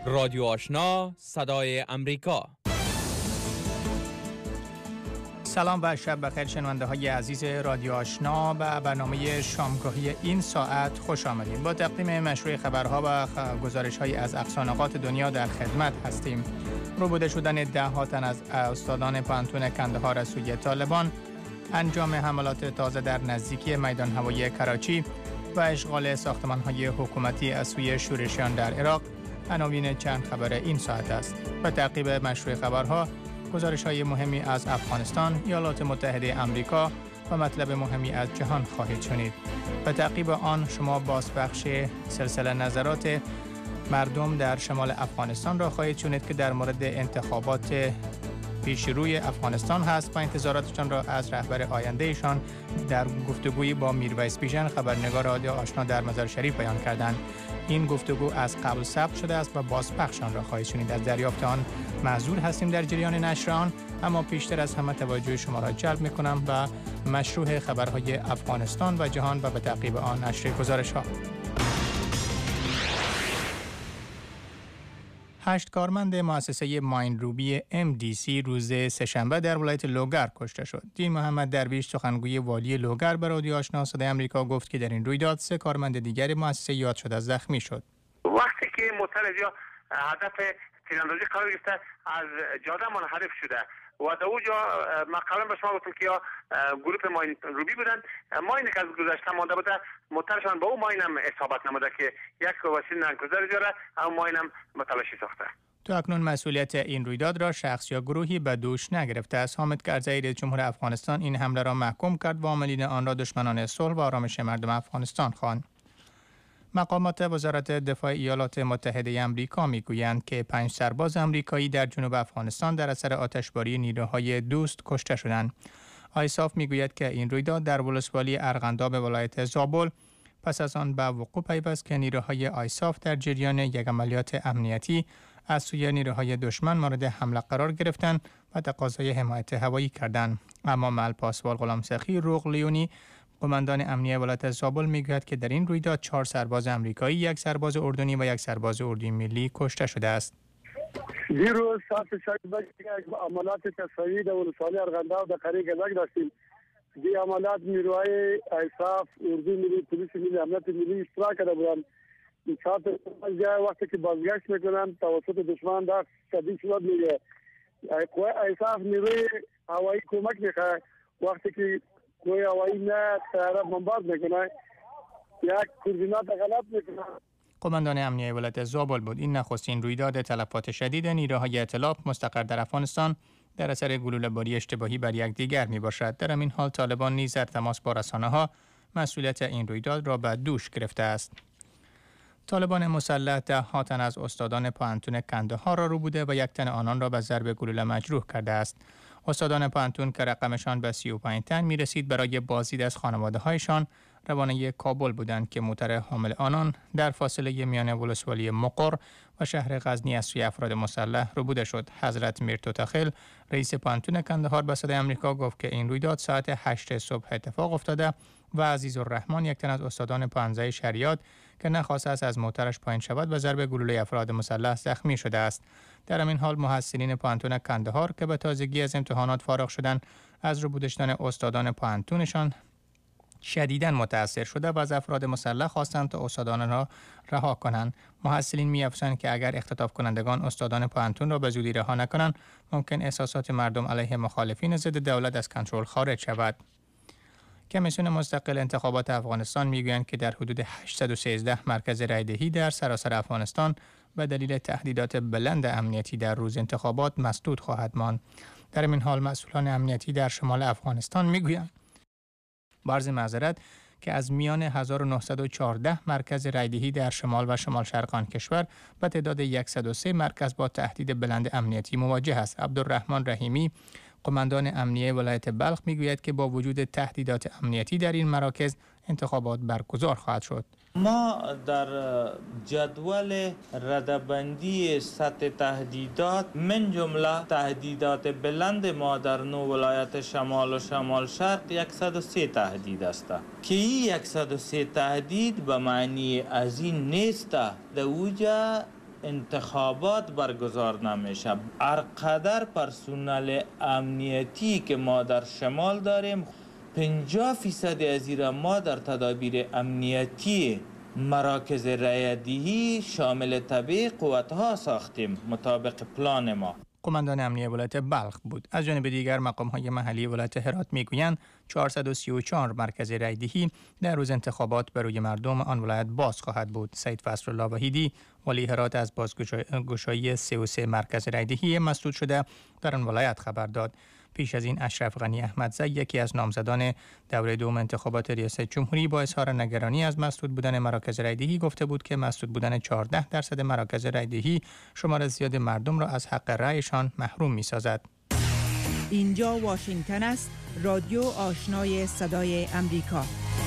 رادیو آشنا صدای امریکا. سلام و شب بخیر شنونده های عزیز رادیو آشنا و برنامه شامگاهی این ساعت خوش آمدید. با تقدیم مشروع خبرها و گزارش های از اقصانقاط دنیا در خدمت هستیم. ربوده شدن ده ها تن از استادان پانتون کندهار از سوی طالبان، انجام حملات تازه در نزدیکی میدان هوایی کراچی و اشغال ساختمان های حکومتی از سوی شورشیان در عراق عناوین چند خبر این ساعت است. به تعقیب مشروع خبرها گزارش های مهمی از افغانستان، ایالات متحده آمریکا و مطلب مهمی از جهان خواهید شنید. به تعقیب آن شما بازپخش سلسله نظرات مردم در شمال افغانستان را خواهید شنید که در مورد انتخابات پیش روی افغانستان هست و انتظاراتشان را از رهبر آیندهشان در گفتگویی با میرویس بیژن خبرنگار رادیو آشنا در مزار شریف بیان کردند. این گفتگو از قبل ثبت شده است و بازپخش آن را خواهید شنید. از دریافت آن معذور هستیم در جریان نشر آن، اما پیشتر از همه توجه شما را جلب می‌کنم و مشروع خبرهای افغانستان و جهان و به تعقیب آن نشر گزارش‌ها. 8 کارمند مؤسسه مایندروبی MDC روز سه‌شنبه در ولایت لوگر کشته شد. دین محمد درویش سخنگوی والی لوگر به رادیو آشنا صدای آمریکا گفت که در این رویداد 3 کارمند دیگر مؤسسه یاد شده زخمی شد. وقتی که معترضا هدف تیراندازی قرار گرفته از جاده منحرف شده و در اونجا ما قبلا به شما گفتم که گروه ماین روبی بودن، ماینی که از گذشته مانده بوده معترضان با اون ماین هم اصابت نموده که یک وسیله نانگذار جاره اما ماین هم متلاشی ساخته. تا اکنون مسئولیت این رویداد را شخص یا گروهی به دوش نگرفته است. حامد کرزی رئیس جمهور افغانستان این حمله را محکوم کرد و عاملین آن را دشمنان صلح و آرامش مردم افغانستان خواند. مقامات وزارت دفاع ایالات متحده آمریکا میگویند که 5 سرباز آمریکایی در جنوب افغانستان در اثر آتشباری نیروهای دوست کشته شدند. آیساف میگوید که این رویداد در ولسوالی ارغنداب ولایت زابل پس از آن به وقوع پیوست که نیروهای آیساف در جریان یک عملیات امنیتی از سوی نیروهای دشمن مورد حمله قرار گرفتند و تقاضای حمایت هوایی کردند. اما معالم پاسبان غلام سخی روغلیونی قماندان امنیه ولایت زابل میگوید که در این رویداد 4 سرباز آمریکایی، 1 سرباز اردنی و 1 سرباز اردوی ملی کشته شده است. دیروز ساعت 6 عملیات تصفیه‌ای در ولسوالی ارغنداب در قریه گزاک داشتیم. دی عملیات نیروهای ایساف، اردوی ملی، پلیس ملی، امنیت ملی اشتراک کرده بودند. ساعت وقتی که بازگشت میکنند توسط دشمن دست شدید شد میگه ایساف نیروی هوایی کمک میخواه، وقتی که کوی هوایی نه طیاره بمبارد میکنه یک کوردینات غلط میکنه. قماندان امنیه ولایت زابل بود. این نخستین رویداد تلفات شدید نیروهای ائتلاف مستقر در افغانستان در اثر گلوله‌باری اشتباهی بر یکدیگر میباشد. در همین حال طالبان نیز در تماس با رسانه‌ها مسئولیت این رویداد را به دوش گرفته است. طالبان مسلح 10 ها تن از استادان پانتون کندهار را ربوده و 1 تن آنان را به ضرب گلوله مجروح کرده است. استادان پانتون که رقمشان به 35 تن می رسید برای بازدید از خانواده هایشان روانه کابل بودند که موتر حامل آنان در فاصله میان ولسوالی مقر و شهر غزنی از سوی افراد مسلح ربوده شد. حضرت میر توتاخیل رئیس پانتون کندهار به صدای آمریکا گفت که این رویداد ساعت 8 صبح اتفاق افتاده و عزیزالرحمن 1 تن از استادان 15 شریعت که نخواسته است از موترش پایین شود به ضرب گلوله افراد مسلح زخمی شده است. در همین حال محصلین پانتون کندهار که به تازگی از امتحانات فارغ شدند از ربوده شدن استادان پانتونشان شدیداً متأثر شده و از افراد مسلح خواستند تا استادان را رها کنند. محصلین می‌افزایند که اگر اختطاف کنندگان استادان پانتون را به زودی رها نکنند ممکن احساسات مردم علیه مخالفین ضد دولت از کنترل خارج شود. کمیسیون مستقل انتخابات افغانستان میگویند که در حدود 813 مرکز رایدهی در سراسر افغانستان به دلیل تهدیدات بلند امنیتی در روز انتخابات مسدود خواهد ماند. در این حال مسئولان امنیتی در شمال افغانستان میگویند عرض معذرت که از میان 1914 مرکز رایدهی در شمال و شمال شرق آن کشور به تعداد 103 مرکز با تهدید بلند امنیتی مواجه است. عبدالرحمن رحیمی قماندان امنیه ولایت بلخ میگوید که با وجود تهدیدات امنیتی در این مراکز انتخابات برگزار خواهد شد. ما در جدول رده‌بندی سطح تهدیدات من جمله تهدیدات بلند ما در 9 ولایت شمال و شمال شرق 103 تهدید است که این 103 تهدید به معنی از این نیست در اوجا انتخابات برگزار نمیشه. هر قدر پرسنل امنیتی که ما در شمال داریم 50% از این ما در تدابیر امنیتی مراکز رایدهی شامل طبیعی قوتها ساختیم مطابق پلان ما. قماندان امنیه ولایت بلخ بود. از جانب دیگر مقام‌های محلی ولایت هرات میگویند 434 مرکز رایدهی در روز انتخابات برای مردم آن ولایت باز خواهد بود. سید فضلالله وحیدی ولی هرات از بازگشایی 33 مرکز رایدهی مسدود شده در آن ولایت خبر داد. پیش از این اشرف غنی احمدزی یکی از نامزدان دوره دوم انتخابات ریاست جمهوری با اظهار نگرانی از مسدود بودن مراکز رایدهی گفته بود که مسدود بودن 14% مراکز رایدهی شمار زیاد مردم را از حق رأیشان محروم می‌سازد. اینجا واشنگتن است، رادیو آشنای صدای امریکا.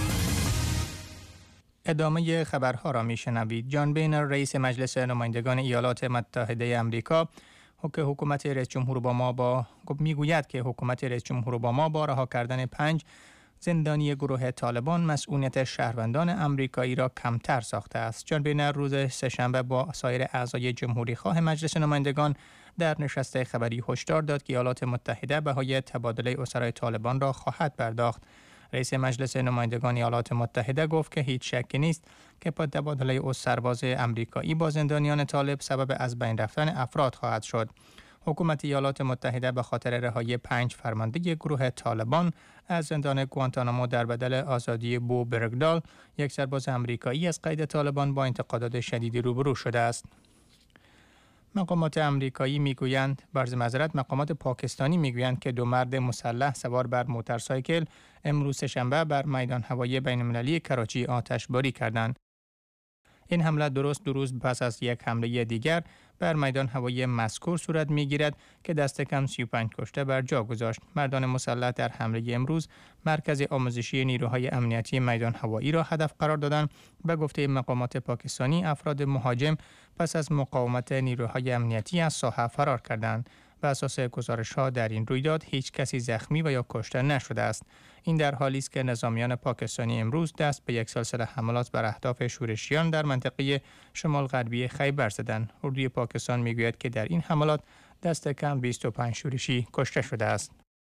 ادامه خبرها را میشنوید. جان بینر رئیس مجلس نمایندگان ایالات متحده آمریکا حکومت رئیس جمهور اوباما میگوید که حکومت رئیس جمهور اوباما با رها کردن 5 زندانی گروه طالبان مسئولیت شهروندان آمریکایی را کمتر ساخته است. جان بینر روز سه‌شنبه با سایر اعضای جمهوری خواه مجلس نمایندگان در نشست خبری هشدار داد که ایالات متحده بهای تبادله اسرای طالبان را خواهد پرداخت. رئیس مجلس نمایندگان ایالات متحده گفت که هیچ شکی نیست که با تبادله سرباز آمریکایی با زندانیان طالب سبب از بین رفتن افراد خواهد شد. حکومت ایالات متحده به خاطر رهایی 5 فرمانده گروه طالبان از زندان گوانتانامو در بدل آزادی بو برگدال، یک سرباز آمریکایی از قید طالبان، با انتقادات شدیدی روبرو شده است. مقامات آمریکایی میگویند، مقامات پاکستانی میگویند که 2 مرد مسلح سوار بر موتورسایکل امروز شنبه بر میدان هوایی بین‌المللی کراچی آتشباری کردند. این حمله درست 2 روز پس از یک حمله دیگر بر میدان هوایی مذکور صورت میگیرد که دست کم 35 کشته بر جا گذاشت. مردان مسلح در حمله امروز مرکز آموزشی نیروهای امنیتی میدان هوایی را هدف قرار دادند. به گفته مقامات پاکستانی افراد مهاجم پس از مقاومت نیروهای امنیتی از ساحه فرار کردند. بر اساس گزارش‌ها در این رویداد هیچ کسی زخمی و یا کشته نشده است. این در حالی است که نظامیان پاکستانی امروز دست به یک سلسله حملات بر اهداف شورشیان در منطقه شمال غربی خیبر زدند. اردوی پاکستان میگوید که در این حملات دست کم 25 شورشی کشته شده است.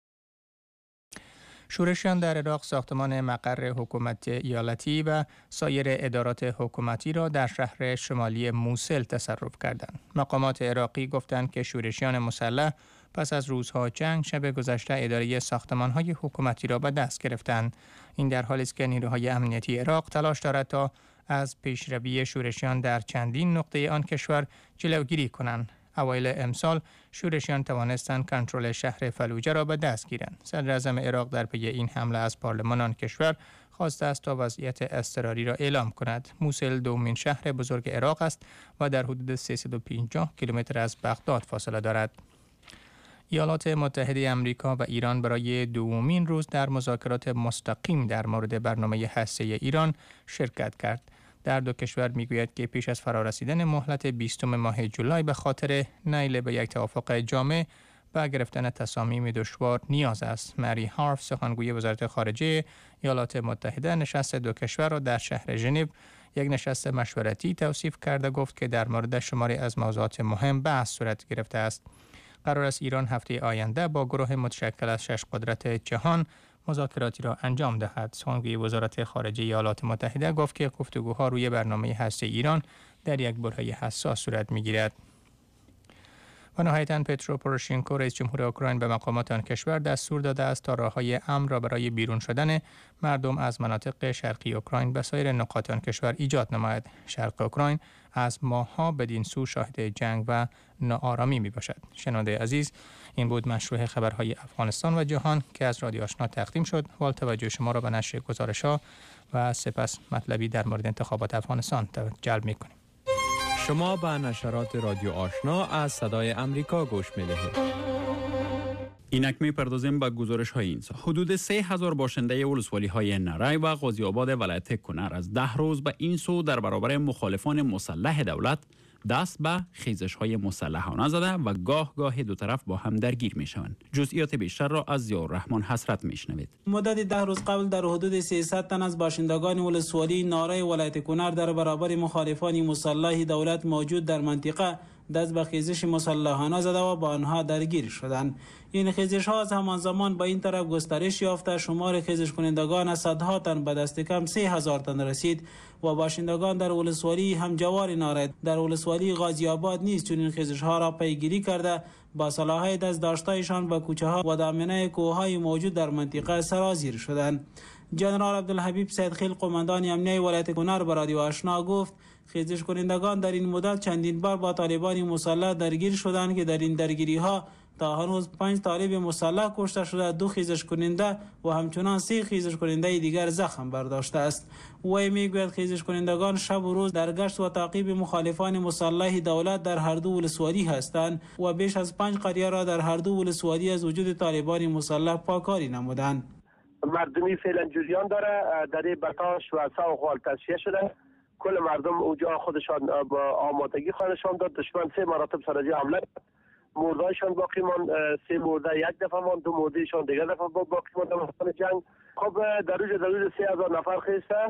شورشیان در عراق ساختمان مقر حکومت ایالتی و سایر ادارات حکومتی را در شهر شمالی موسل تصرف کردند. مقامات عراقی گفتند که شورشیان مسلح پس از روزها جنگ شب گذشته اداره ساختمان‌های حکومتی را به دست گرفتند. این در حالی است که نیروهای امنیتی عراق تلاش دارد تا از پیشروی شورشیان در چندین نقطه آن کشور جلوگیری کنند. اوایل امسال شورشیان توانستند کنترل شهر فلوجه را به دست گیرند. صدر اعظم عراق در پی این حمله از پارلمان آن کشور خواسته است تا وضعیت اضطراری را اعلام کند. موسل دومین شهر بزرگ عراق است و در حدود 350 کیلومتر از بغداد فاصله دارد. ایالات متحده آمریکا و ایران برای دومین روز در مذاکرات مستقیم در مورد برنامه هسته‌ای ایران شرکت کرد. در دو کشور میگوید که پیش از فرارسیدن مهلت 20 ماه جولای به خاطر نیل به یک توافق جامع و گرفتن تصامیم دشوار نیاز است. مری هارف سخنگوی وزارت خارجه ایالات متحده نشست دو کشور را در شهر ژنو یک نشست مشورتی توصیف کرده گفت که در مورد شماری از موضوعات مهم بحث صورت گرفته است. قرار است ایران هفته آینده با گروه متشکل از 6 قدرت جهان مذاکراتی را انجام دهد. سخنگوی وزارت خارجه ایالات متحده گفت که گفتگوها روی برنامه هسته ایران در یک برهه حساس صورت می‌گیرد. و نهایتاً پترو پوروشنکو رئیس جمهور اوکراین به مقامات آن کشور دستور داده است تا راه‌های امن را برای بیرون شدن مردم از مناطق شرقی اوکراین به سایر نقاط آن کشور ایجاد نماید. شرق اوکراین از ماه‌ها بدین سو شاهد جنگ و ناآرامی میباشد. شنونده عزیز، این بود مشروع خبرهای افغانستان و جهان که از رادیو آشنا تقدیم شد. حال توجه شما را به نشر گزارش‌ها و سپس مطلبی در مورد انتخابات افغانستان جلب می‌کنیم. شما به نشرات رادیو آشنا از صدای امریکا گوش می‌دهید. اینک می‌پردازیم به گزارش‌های این سال. حدود 3000 باشنده ولسوالی‌های نرای و غازی آباد ولایت کنر از 10 روز به این سو در برابر مخالفان مسلح دولت دست به خیزش‌های مسلحانه زده و گاه گاه دو طرف با هم درگیر می‌شوند. جزئیات بیشتر را از ضیاءالرحمن حسرت می‌شنوید. مدت 10 روز قبل در حدود 300 تن از باشندگان ولسوالی نارای ولایت کنر در برابر مخالفان مسلح دولت موجود در منطقه دست به خیزش مسلحانه زده و با آنها درگیر شدند. این خیزش ها از همان زمان با این طرف گسترش یافته، شمار خیزش کنندگان از صدها تن به دست کم 3000 تن رسید و باشندگان در ولسوالی همجوار نارای در ولسوالی غازی آباد نیز چون این خیزش ها را پیگیری کرده با سلاح‌های دست داشته‌شان به کوچه ها و دامنه کوه‌های موجود در منطقه سرازیر شدند. جنرال عبدالحبیب سیدخیل قماندان امنیه ولایت کنر به رادیو آشنا گفت خیزش کنندگان در این مدت چندین بار با طالبان مسلح درگیر شدند که در این درگیری ها تا هنوز 5 طالب مسلح کشته شده، 2 خیزش کننده و همچنان 3 خیزش کننده دیگر زخم برداشته است. وی میگوید خیزش کنندگان شب و روز در گشت و تعقیب مخالفان مسلح دولت در هر دو ولسوالی هستند و بیش از 5 قریه را در هر دو ولسوالی از وجود طالبان مسلح پاکاری نمودند. مردمی فعلا جریان داره، در بتاش و سوخوال تصفیه شده. کل مردم اونجا خودشان با آمادگی خانشان داد. دشمن 3 مراتب سر حمله مردایشان باقی ماند، 3 مرده یک دفعه ماند، 2 مردهشان دیگر دفعه باقی ماند در جنگ. خب در روز 3000 نفر خیسته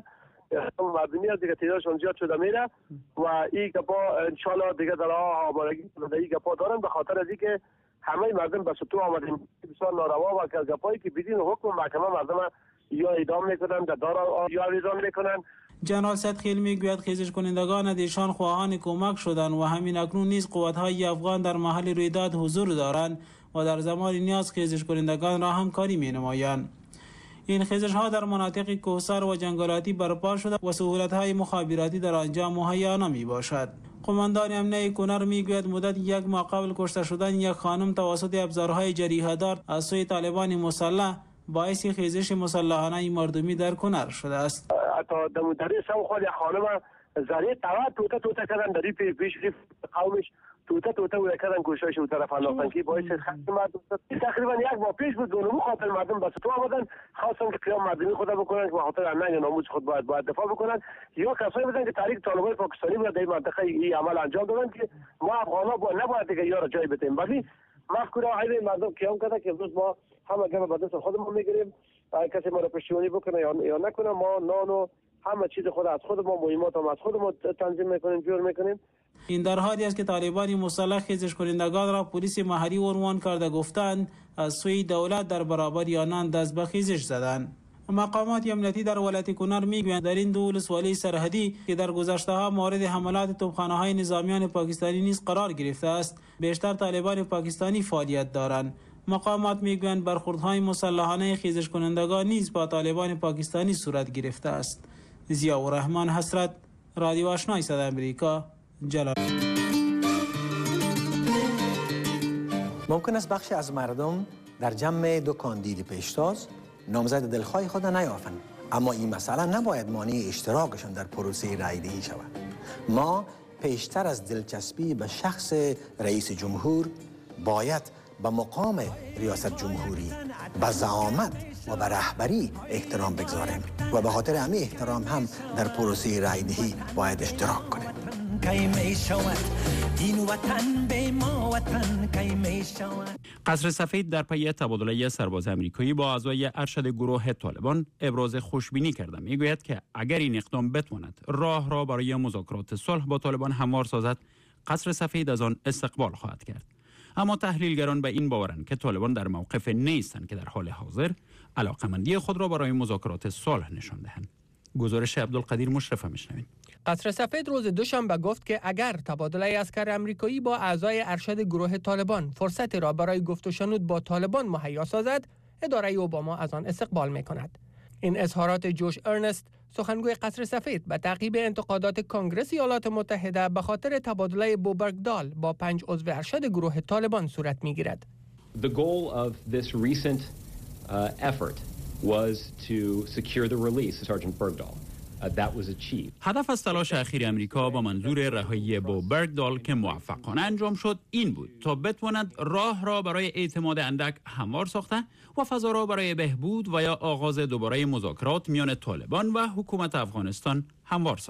مردمی از دیگه تعدادشان زیاد شده میره و این گپا انشالله دیگه در آمادگی این گپا دارن، به خاطر از اینکه همه مردم به سطوح آمدن بسیار ناروا و از گپایی که بدین حکم محکمه مردم یا اعدام میکنن در دار یا اعدام میکنن. جنرال سیدخیل میگوید خیزش کنندگان دیشان خواهان کمک شدند و همین اکنون نیز قوت‌های افغان در محل رویداد حضور دارند و در زمان نیاز خیزش کنندگان را همکاری می‌نمایند. این خیزش ها در مناطق کوهسار و جنگلاتی برپا شده و سهولت‌های مخابراتی در آنجا مهیا نمی باشد. قماندان امنیه کنر میگوید مدت 1 ماه قبل کشته شدن یک خانم توسط ابزارهای جریحه‌دار از سوی طالبان مسلح باعث خیزش مسلحانه مردمی در کنر شده است. تا در سو خود خانم زری توته کردن در پیش قومش توته و کردن گوشایش اون طرف انداختن که باعث خشم مردم تقریبا 1 ماه پیش بود. دونم خاطر مردم بس تو آمدن خواستن که قیام مردمی خود بکنن که به خاطر امنیت ناموس خود باید دفاع بکنن، یا کسایی بودن که تحریک طالبان پاکستانی بود در منطقه این عمل انجام دادن که ما افغانا نباید دیگه یارو جای بدیم. ولی مفکوره های مردم قیام کرده که امروز ما همه گام به دست خودمون میگیریم، کسی ما رو پشتیبانی بکنه یا نکنه، ما نانو همه چیز خود از خود ما مهمات هم از خود ما تنظیم میکنیم، جور میکنیم. این در حالی است که طالبان مسلح خیزش کنندگان را پلیس محلی عنوان کرده گفتند از سوی دولت در برابر آنان دست به خیزش زدند. مقامات امنیتی در ولایت کنر میگویند در این دو ولسوالی سرحدی که در گذشته‌ها مورد حملات توپخانه‌های نظامیان پاکستانی نیز قرار گرفته است، بیشتر طالبان پاکستانی فعالیت دارند. مقامات میگویند برخوردهای مسلحانه خیزش کنندگان نیز با طالبان پاکستانی صورت گرفته است. ضیاءالرحمن حسرت، رادیو آشنای صدای امریکا، جلال. ممکن است بخشی از مردم در جمع 2 کاندید پیشتاز نامزد دلخواه خود نیافند، اما این مسئله نباید مانع اشتراکشان در پروسه رایدهی شود. ما پیشتر از دلچسپی به شخص رئیس جمهور باید به مقام ریاست جمهوری، به زعامت و به رهبری احترام بگذاریم و به خاطر همین احترام هم در پروسه رایدهی باید اشتراک کنیم. قصر سفید در پی تبادله سرباز امریکایی با اعضای ارشد گروه طالبان ابراز خوشبینی کرده. میگوید که اگر این اقدام بتواند راه را برای مذاکرات صلح با طالبان هموار سازد، قصر سفید از آن استقبال خواهد کرد. اما تحلیلگران به این باورند که طالبان در موقف نیستند که در حال حاضر علاقمندی خود را برای مذاکرات صلح نشان دهند. گزارش عبدالقدیر مشرف میشنوید. قصر سفید روز دوشنبه گفت که اگر تبادله اسکر امریکایی با اعضای ارشد گروه طالبان فرصتی را برای گفت و شنود با طالبان مهیا سازد، اداره اوباما از آن استقبال میکند. این اظهارات جوش ارنست، سخنگوی قصر سفید، به تعقیب انتقادات کنگره ایالات متحده به خاطر تبادله بوبرگدال با 5 عضو ارشد گروه طالبان صورت میگیرد. The goal of this recent effort was to secure the release of Sergeant Bergdahl. That was achieved. هدف از تلاش اخیر امریکا با منظور رهایی بوبرگدال که موفقانه انجام شد این بود تا بتواند راه را برای اعتماد اندک هموار ساخته و فضا را برای بهبود و یا آغاز دوباره مذاکرات میان طالبان و حکومت افغانستان هموار سازد.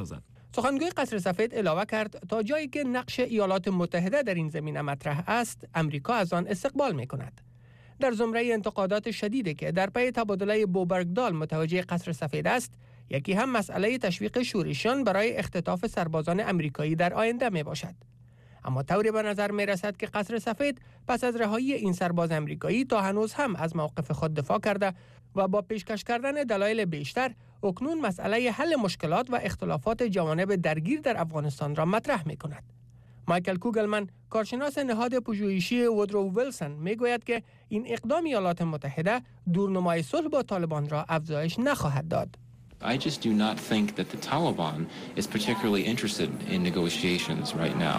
سخنگوی قصر سفید علاوه کرد تا جایی که نقش ایالات متحده در این زمینه مطرح است، امریکا از آن استقبال می‌کند. در زمره انتقادات شدیدی که در پی تبادله بو برگدال متوجه قصر سفید است، یکی هم مسئله تشویق شورشیان برای اختطاف سربازان امریکایی در آینده می باشد. اما طوری به نظر می رسد که قصر سفید پس از رهایی این سرباز امریکایی تا هنوز هم از موقف خود دفاع کرده و با پیشکش کردن دلایل بیشتر اکنون مسئله حل مشکلات و اختلافات جوانب درگیر در افغانستان را مطرح می کند. مایکل کوگلمن، کارشناس نهاد پژوهشی وودرو ویلسون، می گوید که این اقدام ایالات متحده دورنمای صلح با طالبان را افزایش نخواهد داد. I just do not think that the Taliban is particularly interested in negotiations right now.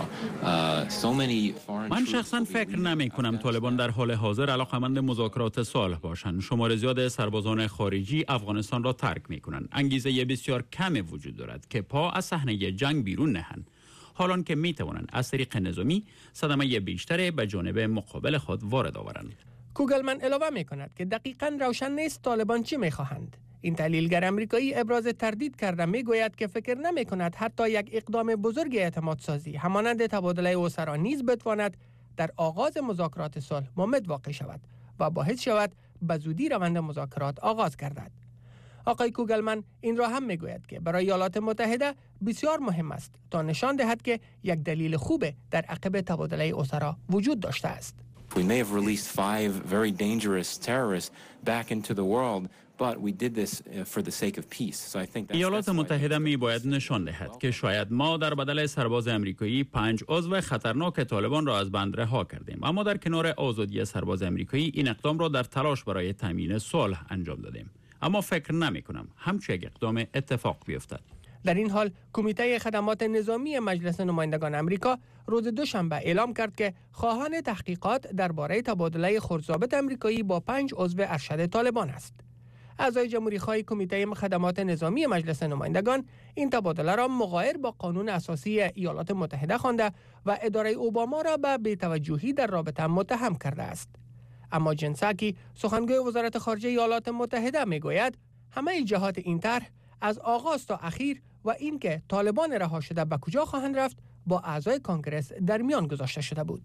So many foreign من شخصا فکر نمی کنم طالبان در حال حاضر علاقمند مذاکرات صلح باشند. شمار زیاد سربازان خارجی افغانستان را ترک می کنند. انگیزه بسیار کمی وجود دارد که پا از صحنه جنگ بیرون نهند. حالان که می توانند از طریق نظامی صدمه بیشتر به جانب مقابل خود وارد آورند. کوگلمن علاوه می کند که دقیقاً روشن نیست طالبان چی می خواهند. این تحلیلگر امریکایی ابراز تردید کرده می گوید که فکر نمی کند حتی یک اقدام بزرگ اعتماد سازی همانند تبادله اسرا نیز بتواند در آغاز مذاکرات صلح ممد واقع شود و باعث شود به زودی روند مذاکرات آغاز گردد. آقای کوگلمن این را هم می گوید که برای ایالات متحده بسیار مهم است تا نشان دهد که یک دلیل خوب در عقب تبادله اسرا وجود داشته است. We may have released 5 very dangerous terrorists back into the world, but we did this for the sake of peace. So I think ایالات متحده می باید نشان دهد که شاید ما در بدل سرباز امریکایی 5 عضو خطرناک طالبان را از بند رها کردیم، اما در کنار آزادی سرباز امریکایی این اقدام را در تلاش برای تامین صلح انجام دادیم. اما فکر نمی کنم همچین یک اقدام اتفاق بیفتد. در این حال کمیته خدمات نظامی مجلس نمایندگان امریکا روز دوشنبه اعلام کرد که خواهان تحقیقات درباره تبادله خردضابط امریکایی با 5 عضو ارشد طالبان است. اعضای جمهوری‌خواه کمیته خدمات نظامی مجلس نمایندگان این تبادله را مغایر با قانون اساسی ایالات متحده خوانده و اداره اوباما را به بی‌توجهی در رابطه متهم کرده است. اما جن ساکی، سخنگوی وزارت خارجه ایالات متحده، میگوید همه جهات این طرح از آغاز تا اخیر و اینکه طالبان رها شده به کجا خواهند رفت با اعضای کانگرس در میان گذاشته شده بود.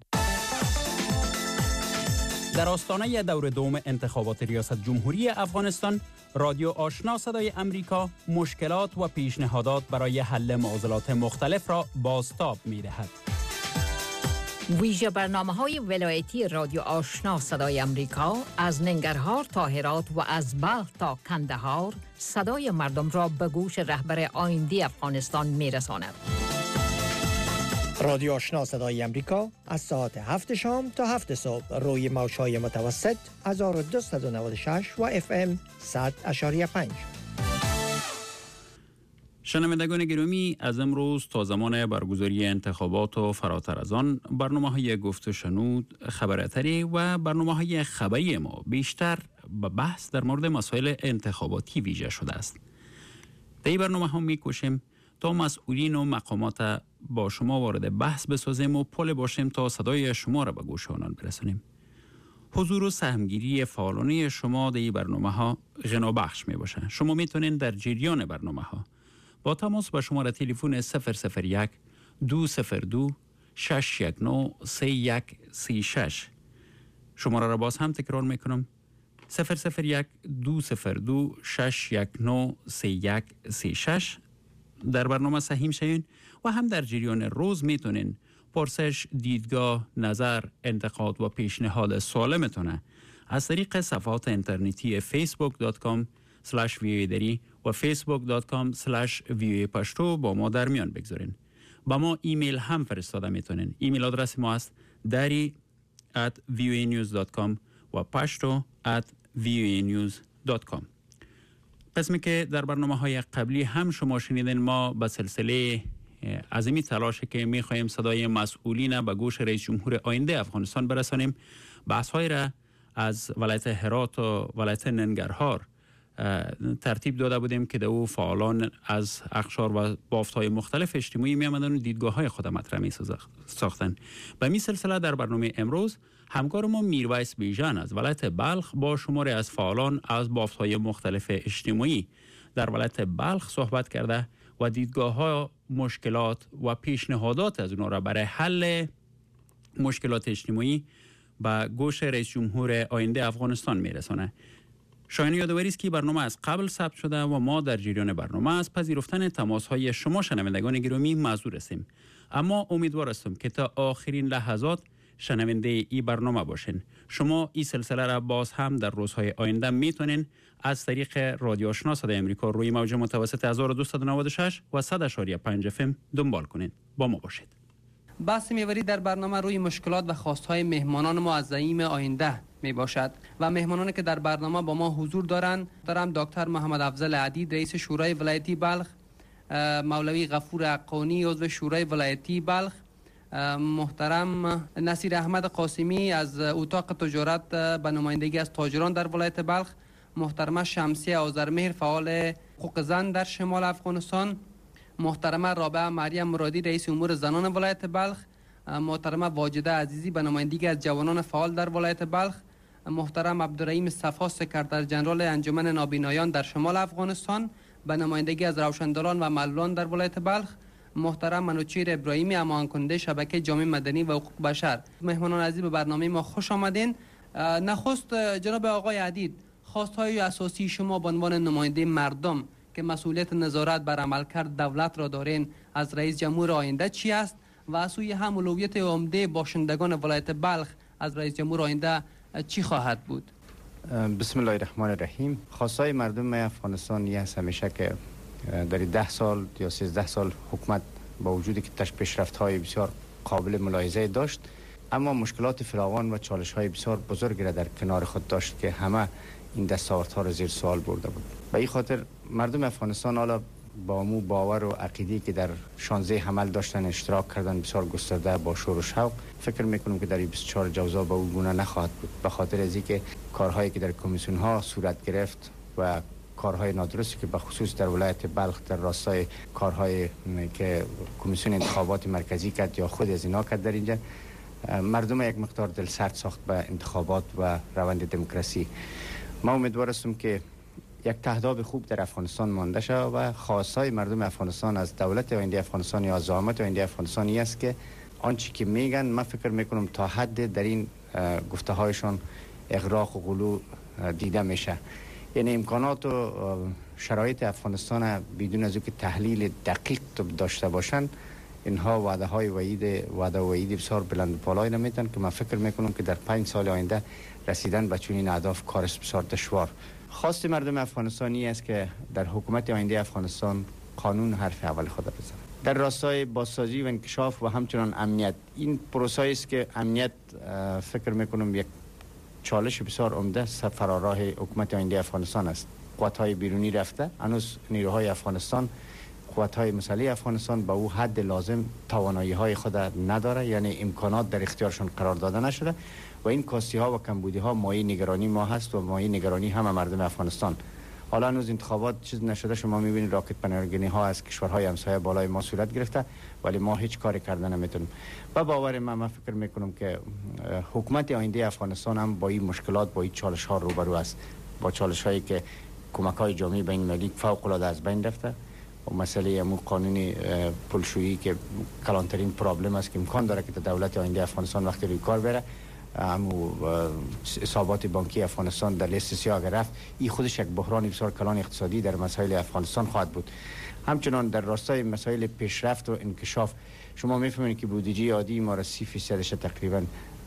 در آستانه دور دوم انتخابات ریاست جمهوری افغانستان، رادیو آشنا صدای امریکا مشکلات و پیشنهادات برای حل معضلات مختلف را بازتاب می‌دهد. ویژه برنامه‌های ولایتی رادیو آشنا صدای امریکا از ننگرهار تا هرات و از بلخ تا کندهار صدای مردم را به گوش رهبر آینده افغانستان می‌رساند. رادیو آشنا صدای امریکا از ساعت 7 شام تا 7 صبح روی موج‌های متوسط 1296 و FM 100.5. شنوندگان گرامی، از امروز تا زمان برگزاری انتخابات و فراتر از آن برنامه‌های گفت و شنود، خبراتری و برنامه‌های خبری ما بیشتر به بحث در مورد مسائل انتخاباتی ویژه شده است. در این برنامه‌ها می‌کوشیم تا مسئولین و مقامات با شما وارد بحث بسازیم و پل باشیم تا صدای شما را به گوش آنان برسانیم. حضور و سهمگیری فعالانه شما در این برنامه‌ها غنابخش می‌باشد. شما می‌تونید در جریان برنامه‌ها با تماس با شماره تلفن 001 202 619 3136 شماره را باز هم تکرار میکنم 001 202 619 3136 در برنامه سهیم شوین و هم در جریان روز میتونین پرسش، دیدگاه، نظر، انتقاد و پیشنهاد سالمتونه از طریق صفحات اینترنتی facebook.com/voadari و facebook.com/voapashto با ما در میان بگذارین. با ما ایمیل هم فرستاده میتونین. ایمیل آدرس ما است dari@voanews.com و pashto@voanews.com. قسمی که در برنامه‌های قبلی هم شما شنیدین، ما به سلسله عظیمی تلاش که می‌خوایم صدای مسئولین به گوش رئیس جمهور آینده افغانستان برسانیم، بحث‌های را از ولایت هرات و ولایت ننگرهار ترتیب داده بودیم که در او فعالان از اقشار و بافت‌های مختلف اجتماعی می‌آمدند و دیدگاه‌های خود مطرح می‌ساختند. به این سلسله در برنامه امروز همکار ما میرویس بیژن از ولایت بلخ با شماری از فعالان از بافت‌های مختلف اجتماعی در ولایت بلخ صحبت کرده و دیدگاه‌ها مشکلات و پیشنهادات از اونا را برای حل مشکلات اجتماعی به گوش رئیس جمهور آینده افغانستان میرسانه. شایان یادآوری است که برنامه از قبل ثبت شده و ما در جریان برنامه از پذیرفتن تماس‌های شما شنوندگان گرامی معذور هستیم، اما امیدوار هستم که تا آخرین لحظات شنونده ای برنامه باشین. شما این سلسله را باز هم در روزهای آینده میتونین از طریق رادیو آشنا صدای امریکا روی موج متوسط 1296 و 100.5 FM دنبال کنین. با ما باشید. بحث محوری در برنامه روی مشکلات و خواستهای مهمانان ما از زعیم آینده می باشد و مهمانانی که در برنامه با ما حضور دارند دکتر محمد افضل عدید رئیس شورای ولایتی بلخ، مولوی غفور عقانی عضو شورای ولایتی بلخ، محترم نصیر احمد قاسمی از اتاق تجارت به نمایندگی از تاجران در ولایت بلخ، محترمه شمسیه آذرمهر فعال حقوق زن در شمال افغانستان، محترمه رابعه مریم مرادی رئیس امور زنان ولایت بلخ، محترمه واجده عزیزی به نمایندگی از جوانان فعال در ولایت بلخ، محترم عبدالرحیم صفا سکرتر جنرال انجمن نابینایان در شمال افغانستان به نمایندگی از روشنداران و معلولان در ولایت بلخ، محترم منوچهر ابراهیمی امان کننده شبکه جامعه مدنی و حقوق بشر. مهمانان عزیز به برنامه ما خوش آمدین. نخست جناب آقای عدید، خواستهای اساسی شما به عنوان نماینده مردم که مسئولیت نظارت بر عملکرد دولت را دارین از رئیس جمهور آینده چی است و از سوی هم اولویت عمده باشندگان ولایت بلخ از رئیس جمهور آینده چی خواهد بود؟ بسم الله الرحمن الرحیم. خواستهای مردم افغانستان است همیشه که در 10 سال یا 13 سال حکومت با وجودی که پیشرفت‌های بسیار قابل ملاحظه داشت، اما مشکلات فراوان و چالش‌های بسیار بزرگی را در کنار خود داشت که همه این دستاوردها را زیر سوال برده بود. به این خاطر مردم افغانستان حالا با مو باور و عقیده‌ای که در 16 حمل داشتن اشتراک کردن بسیار گسترده با شور و شوق، فکر میکنم که در 24 جوزا به اون گونه نخواهد بود، به خاطر از اینکه کارهایی که در کمیسیون ها صورت گرفت و کارهای نادرستی که به خصوص در ولایت بلخ در راستای کارهای که کمیسیون انتخابات مرکزی کرد یا خود از اینا کرد در اینجا، مردم یک مقدار دل سرد ساخت به انتخابات و روند دموکراسی. ما امیدوار هستم که یک تهداب خوب در افغانستان مانده شود و خواستهای مردم افغانستان از دولت آینده افغانستان یا از زعامت آینده افغانستان است که آنچه که میگن، من فکر میکنم تا حد در این گفته هایشان اغراق و غلو دیده میشه. یعنی امکانات و شرایط افغانستان بدون از اینکه تحلیل دقیق داشته باشند، اینها وعده وعید بسیار بلند بالای نمیتن که من فکر میکنم که در 5 سال آینده رسیدن به چنین اهداف کار بسیار دشوار. خواست مردم افغانستانی است که در حکومت آینده افغانستان قانون حرف اول خود بزنه. در راستای بازسازی و انکشاف و همچنان امنیت، این پروسه است که امنیت فکر میکنم یک چالش بسیار عمده فراراه حکومت آینده افغانستان است. قوت‌های بیرونی رفته، هنوز نیروهای افغانستان، قوت‌های مسلح افغانستان به او حد لازم توانایی‌های خود نداره، یعنی امکانات در اختیارشون قرار داده نشده و این کاستی‌ها و کمبودی‌ها مایه نگرانی ما هست و مایه نگرانی همه مردم افغانستان. حالا هنوز انتخابات چیز نشده، شما می‌بینید راکت پناهگی‌ها از کشورهای همسایه بالای ما صورت گرفته ولی ما هیچ کاری کردن نمیتونیم. و باور من فکر میکنم که حکومت آینده افغانستان هم با این مشکلات، با این چالش‌ها روبرو است، با چالش‌هایی که کمک‌های جامعه بین‌المللی فوق‌العاده از بین رفته و مسئله امو قانون پولشویی که کلانترین پرابلم است که امکان داره که دولت آینده افغانستان وقتی روی کار بره، امو حسابات بانکی افغانستان در لیست سیاه اگر رفت، این خودش یک بحران بسیار کلان اقتصادی در مسائل افغانستان خواهد بود. همچنان در راستای مسائل پیشرفت و انکشاف، شما میفهمید که بودجه عادی ما را 30% تقریبا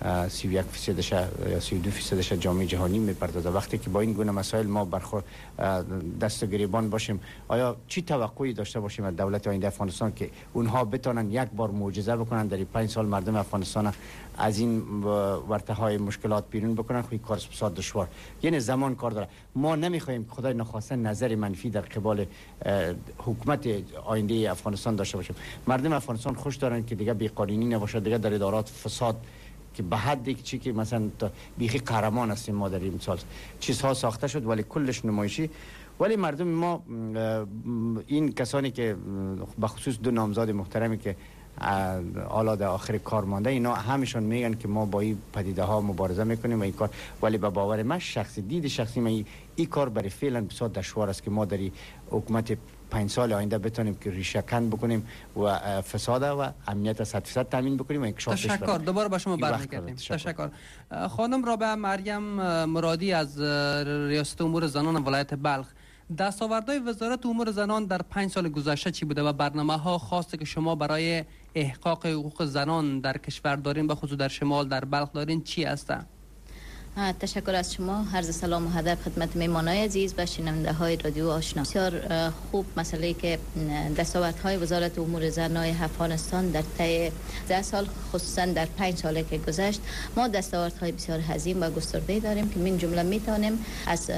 31% یا 32% جامعه جهانی میپردازه. وقتی که با این گونه مسائل ما برخورد دست گریبان باشیم، آیا چی توقعی داشته باشیم از دولت آینده افغانستان که اونها بتونن یک بار معجزه بکنن در 5 سال مردم افغانستان از این ورطه‌های مشکلات بیرون بکنن؟ خیلی کار بسیار دشوار، یعنی زمان کار داره. ما نمیخوایم که خدای نخواسته نظر منفی در قبال حکومت آینده افغانستان داشته باشیم. مردم افغانستان خوش دارن که دیگه بی‌قانونی نباشه، دیگه در ادارات فساد که به حدی که چی که مثلا بیخی قهرمان هستیم ما در این سال چیزها ساخته شد ولی کلش نمایشی. ولی مردم ما، این کسانی که به خصوص 2 نامزاد محترمی که حالا در آخر کار مانده، اینا همیشون میگن که ما با این پدیده ها مبارزه میکنیم و این کار، ولی به باور من دید شخصی من این کار برای فعلا بسیار دشوار است که ما در حکومت 5 سال آینده بتونیم که ریشه کن بکنیم و فساد و امنیت 100% تامین بکنیم و انکشافش. تشکر. دوباره با شما برمیگردیم. تشکر. خانم رابعه مریم مرادی از ریاست امور زنان ولایت بلخ، دستاوردهای وزارت امور زنان در 5 سال گذشته چی بوده و برنامه‌ها خاصی که شما برای احقاق حقوق زنان در کشور دارین، به خصوص در شمال در بلخ دارین، چی هستند؟ تشکر از شما. عرض سلام و ادب خدمت مهمانان عزیز و شنونده های رادیو آشنا. بسیار خوب مسئله که دستاوردهای وزارت امور زنان افغانستان در طی 10 سال، خصوصا در 5 سالی که گذشت، ما دستاوردهای بسیار عظیم و گسترده داریم که من جمله میتونیم از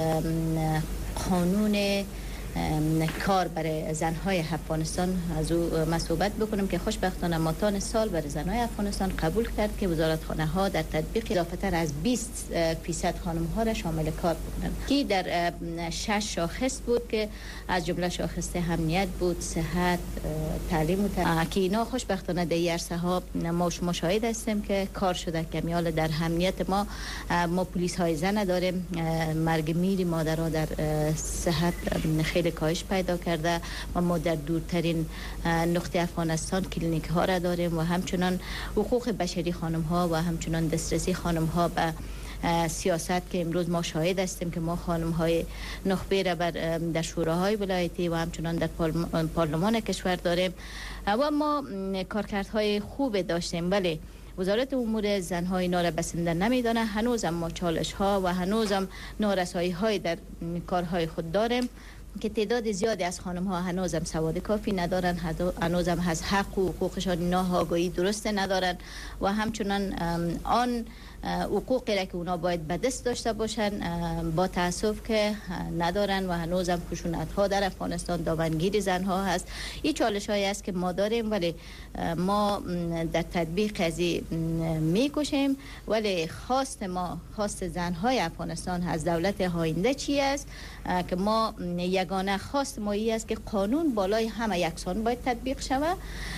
قانون کار برای زنهای افغانستان از او صحبت بکنم که خوشبختانه ماتان سال برای زنهای افغانستان قبول کرد که وزارتخانه ها در تطبیق اضافه تر از 20% خانم ها را شامل کار بکنند که در 6 شاخص بود که از جمله شاخص امنیت بود، صحت، تعلیم و که اینا خوشبختانه در عرصه ها ما شما شاهد هستیم که کار شده. کمیال در امنیت ما پلیس های زن داریم، مرگ میر مادرها در صحت خیلی کاهش پیدا کرده و ما در دورترین نقطه افغانستان کلینیک ها را داریم و همچنان حقوق بشری خانم ها و همچنان دسترسی خانم ها به سیاست که امروز ما شاهد هستیم که ما خانم های نخبه را در شوراهای ولایتی و همچنان در پارلمان کشور داریم و ما کارکردهای خوب داشتیم. ولی وزارت امور زنها اینا را بسنده نمیدانه. هنوز ما چالش ها و هنوز هم نارسایی های در کارهای خود داریم که تعداد زیادی از خانم ها هنوز هم سواد کافی ندارن، هنوز هم از حق و حقوقشان آگاهی درست ندارن و همچنان آن حقوقی را که اونا باید به دست داشته باشن با تاسف که ندارن و هنوز هم خشونت ها در افغانستان دامنگیر زن ها هست. این چالش هایی است که ما داریم ولی ما در تطبیق از میکشیم. ولی خواست زن های افغانستان از دولت آینده چی است که ما یگانه خواست ما ای است که قانون بالای همه یکسان باید تطبیق شود.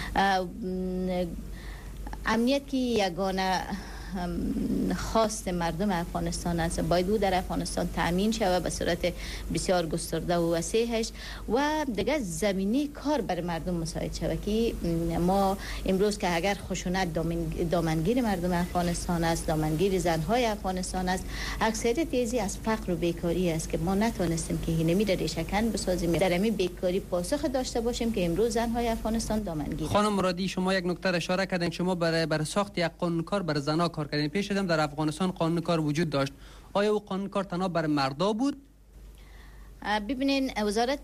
امنیت که یگانه خواست مردم افغانستان است، باید او در افغانستان تأمین شود به صورت بسیار گسترده و وسیعش و دیگه زمینی کار بر مردم مساعد شود که ما امروز که اگر خشونت دامنگیر مردم افغانستان است، دامنگیر زنهای افغانستان است، اکثریت ایزی از فقر و بیکاری است که ما نتونستیم که اینمی را ریشه‌کن بسازیم، در امی بیکاری پاسخ داشته باشیم که امروز زنهای افغانستان دامنگیر. خانم مرادی، شما یک نکته اشاره کردین، شما برای ساخت یک قانون کار برای زنها کار کردین. پیش ازم در افغانستان قانون کار وجود داشت، آیا او قانون کار تنها برای مردا بود؟ ببینین وزارت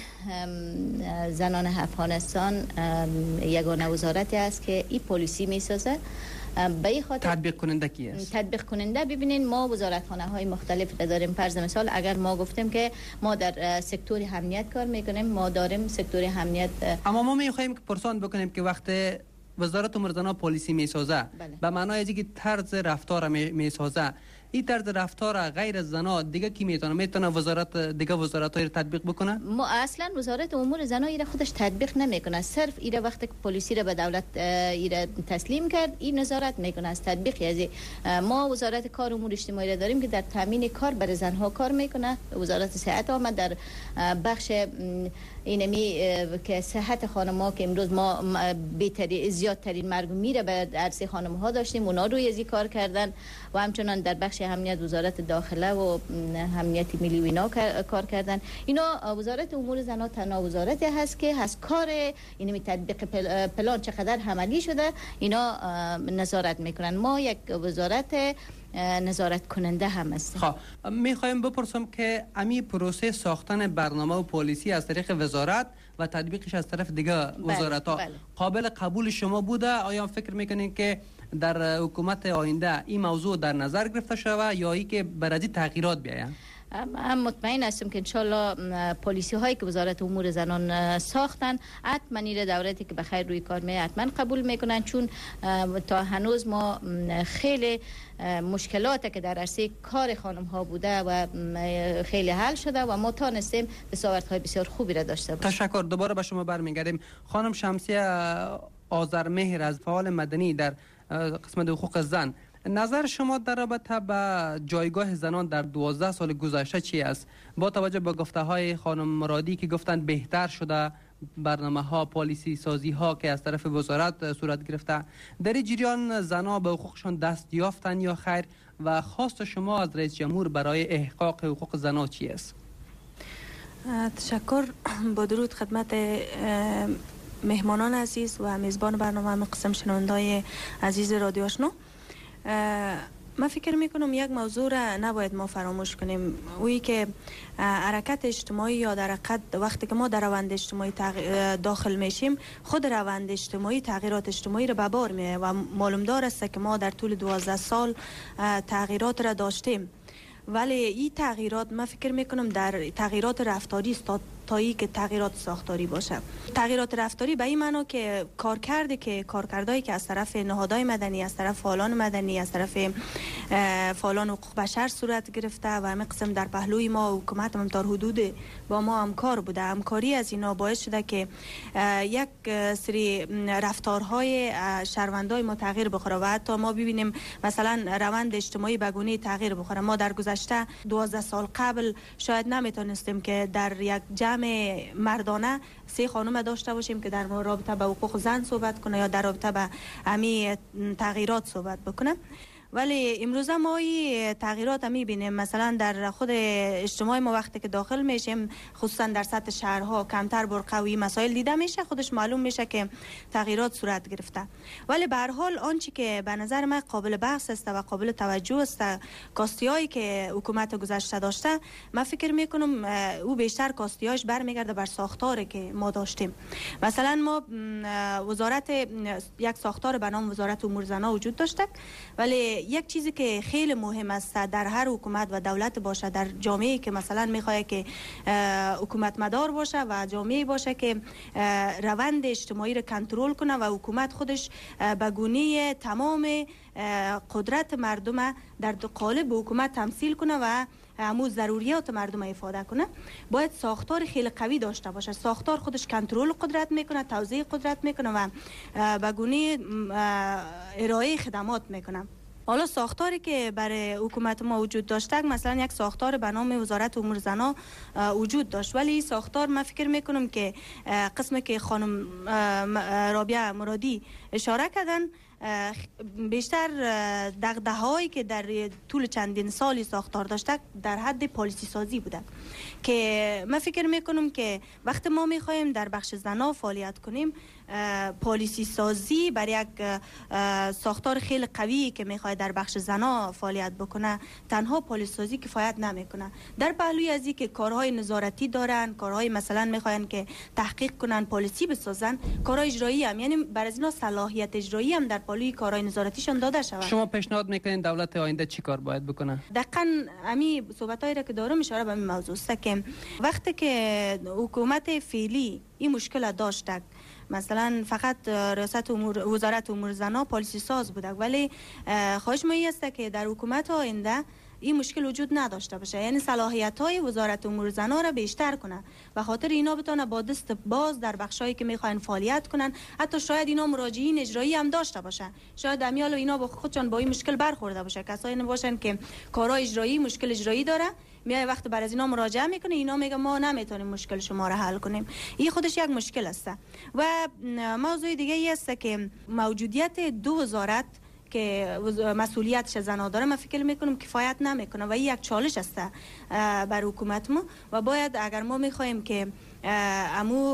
زنان افغانستان یگانه وزارتی است که این پلیسی میسازه. به این خاطر تطبیق کننده کی است؟ تطبیق کننده ببینین ما وزارتخانه های مختلف داریم. فرض مثال اگر ما گفتیم که ما در سکتور امنیت کار میکنیم، ما داریم سکتور امنیت. اما ما میخوایم که پرسان بکنیم که وقتی وزارت امور زنان پلیسی میسازه به معنای از اینکه طرز رفتار میسازه، این طرز رفتار غیر از زنا دیگه کی میتونه وزارت‌های رو تطبیق بکنه؟ ما اصلا وزارت امور زنا ایره خودش تطبیق نمیکنه، صرف ایره وقتی که پلیسی رو به دولت ایره تسلیم کرد این نظارت میکنه از تطبیق. یعنی ما وزارت کار و امور اجتماعی رو داریم که در تامین کار برای زنها کار میکنه. وزارت صحت آمد در بخش اینمی که صحت خانم‌ها که امروز ما زیادترین مرگ میره به عرصه خانم‌ها داشتیم، اونا روی ازی کار کردن و همچنان در بخش امنیت وزارت داخله و امنیت ملی و اینا کار کردن. اینا وزارت امور زنان تنها وزارتی هست که از کار اینمی تطبیق پلان چقدر عملی شده اینا نظارت میکنن. ما یک وزارت نظارت کننده هم است. خب میخوایم بپرسم که امی پروسه ساختن برنامه و پالیسی از طریق وزارت و تطبیقش از طرف دیگه وزارت‌ها قابل قبول شما بوده؟ آیا فکر میکنین که در حکومت آینده این موضوع در نظر گرفته شود یا ای که برای تغییرات بیاید؟ هم مطمئن هستم که انشالله پالیسی هایی که وزارت امور زنان ساختن حتما این دولتی که بخیر روی کار می حتما قبول میکنن، چون تا هنوز ما خیلی مشکلاتی که در عرصه کار خانم ها بوده و خیلی حل شده و ما تانستیم دستاوردهای بسیار خوبی را داشته باشیم. تشکر. دوباره به شما برمیگردیم. خانم شمسیه آذرمهر از فعال مدنی در قسمت حقوق زن، نظر شما در رابطه به جایگاه زنان در 12 سال گذشته چی است؟ با توجه به گفته های خانم مرادی که گفتند بهتر شده برنامه ها، پالیسی سازی ها که از طرف وزارت صورت گرفته، در این جریان زنان به حقوقشان دست یافتن یا خیر و خواست شما از رئیس جمهور برای احقاق حقوق زنان چی است؟ تشکر. با درود خدمت مهمانان عزیز و میزبان برنامه قسم شنوندای عزیز رادیو آشنا. من فکر میکنم یک موضوع را نباید ما فراموش کنیم، اویی که حرکت اجتماعی یا در حقیقت وقتی که ما در روند اجتماعی داخل میشیم، خود روند اجتماعی تغییرات اجتماعی را به بار میاره و معلوم دار است که ما در طول 12 سال تغییرات را داشتیم، ولی این تغییرات من فکر میکنم در تغییرات رفتاری است تایی که تغییرات ساختاری باشه. تغییرات رفتاری به این معنا که کارکردهایی که از طرف نهادهای مدنی، از طرف فعالان مدنی، از طرف فعالان حقوق بشر صورت گرفته و همه قسم در پهلوی ما حکومت هم تا حدود با ما همکار بوده. همکاری از اینا باعث شده که یک سری رفتارهای شهروندای ما تغییر بخوره و حتی ما ببینیم مثلا روند اجتماعی به گونه تغییر بخوره. ما در گذشته 12 سال قبل شاید نمیتونستیم که در یک جمع مردانه 3 خانم داشته باشیم که در رابطه به حقوق زن صحبت کنه یا در رابطه به همین تغییرات صحبت بکنه، ولی امروزه ما این تغییرات هم میبینیم. مثلا در خود اجتماع ما وقتی که داخل میشیم، خصوصا در سطح شهرها کمتر برقوی مسائل دیده میشه، خودش معلوم میشه که تغییرات صورت گرفته. ولی به هر حال آنچه که به نظر من قابل بحث است و قابل توجه است، کاستیایی که حکومت گذشته داشته، من فکر میکنم او بیشتر کاستیاش برمیگرده بر ساختاری که ما داشتیم. مثلا ما وزارت یک ساختار به نام وزارت امور زنان وجود داشته، ولی یک چیزی که خیلی مهم است در هر حکومت و دولت باشه، در جامعه‌ای که مثلا میخواد که حکومت مدار باشه و جامعه باشه که روند اجتماعی رو کنترل کنه و حکومت خودش به گونه تمام قدرت مردم در قالب حکومت تمثیل کنه و همون ضروریات مردم افاده کنه، باید ساختار خیلی قوی داشته باشه. ساختار خودش کنترل قدرت میکنه، توزیع قدرت میکنه و به گونه ارائه خدمات میکنه. حالا ساختاری که برای حکومت ما وجود داشته، مثلا یک ساختار به نام وزارت امور زنان وجود داشت، ولی این ساختار من فکر میکنم که قسمی که خانم رابعه مرادی اشاره کردن، بیشتر دغدغه‌هایی که در طول چندین سالی ساختار داشته در حد پالیسی سازی بوده، که من فکر میکنم که وقتی ما میخوایم در بخش زنا فعالیت کنیم، پالیسی سازی برای یک ساختار خیلی قوی که میخواد در بخش زنا فعالیت بکنه، تنها پالیسی سازی کفایت نمیکنه. در پهلوی از این که کارهای نظارتی دارن، کارهای مثلا میخواین که تحقیق کنن، پالیسی بسازن، کارهای اجرایی هم، یعنی برای اینا صلاحیت اجرایی هم در پهلوی کارهای نظارتیشان داده شود. شما پیشنهاد میکنین دولت آینده چی کار باید بکنه؟ دقیقاً همین صحبتایی را که دارم اشاره به این موضوع است که وقتی که حکومت فعلی این مشکل داشته، مثلا فقط وزارت امور زنان پالیسی ساز بوده، ولی خواهش ما است که در حکومت آینده این مشکل وجود نداشته باشه، یعنی صلاحیت‌های وزارت امور زنان را بیشتر کنه و خاطر اینا بتونه با دست باز در بخشایی که میخواین فعالیت کنن، حتی شاید اینا مراجعین اجرایی هم داشته باشن، شاید امیال اینا با خودشان با این مشکل برخورده باشه، کسایی نباشن که کارهای اجرایی مشکل اجرایی داره، میای وقت بر از اینا مراجعه میکنه، اینا میگه ما نمیتونیم مشکل شما را حل کنیم. این خودش یک مشکل است. و موضوع دیگه ای است که موجودیت 2 وزارت که مسئولیتش زنا داره، من فکر میکنم کفایت نمیکنه و این یک چالش است بر حکومت ما و باید اگر ما میخوایم که امو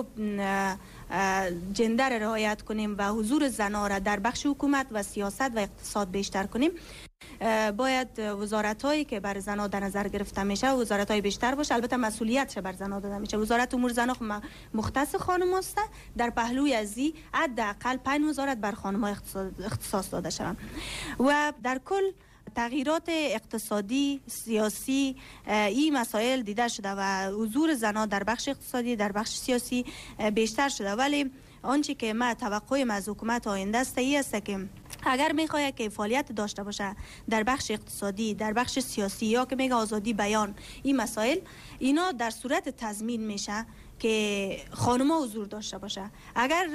جندر رعایت کنیم و حضور زنا را در بخش حکومت و سیاست و اقتصاد بیشتر کنیم، باید وزارت‌هایی که بر زنا در نظر گرفته میشه وزارت‌های بیشتر باشه. البته مسئولیتش بر زنا داده میشه. وزارت امور زنان مختص خانم است، در پهلوی از این حداقل 5 وزارت بر خانم‌ها اختصاص داده شود و در کل تغییرات اقتصادی، سیاسی، این مسائل دیده شده و حضور زنان در بخش اقتصادی، در بخش سیاسی بیشتر شده. ولی آنچه که ما توقعیم از حکومت آینده است این است که اگر میخواد که فعالیت داشته باشه در بخش اقتصادی، در بخش سیاسی یا که میگه آزادی بیان، این مسائل اینا در صورت تضمین میشه که خانم‌ها حضور داشته باشه. اگر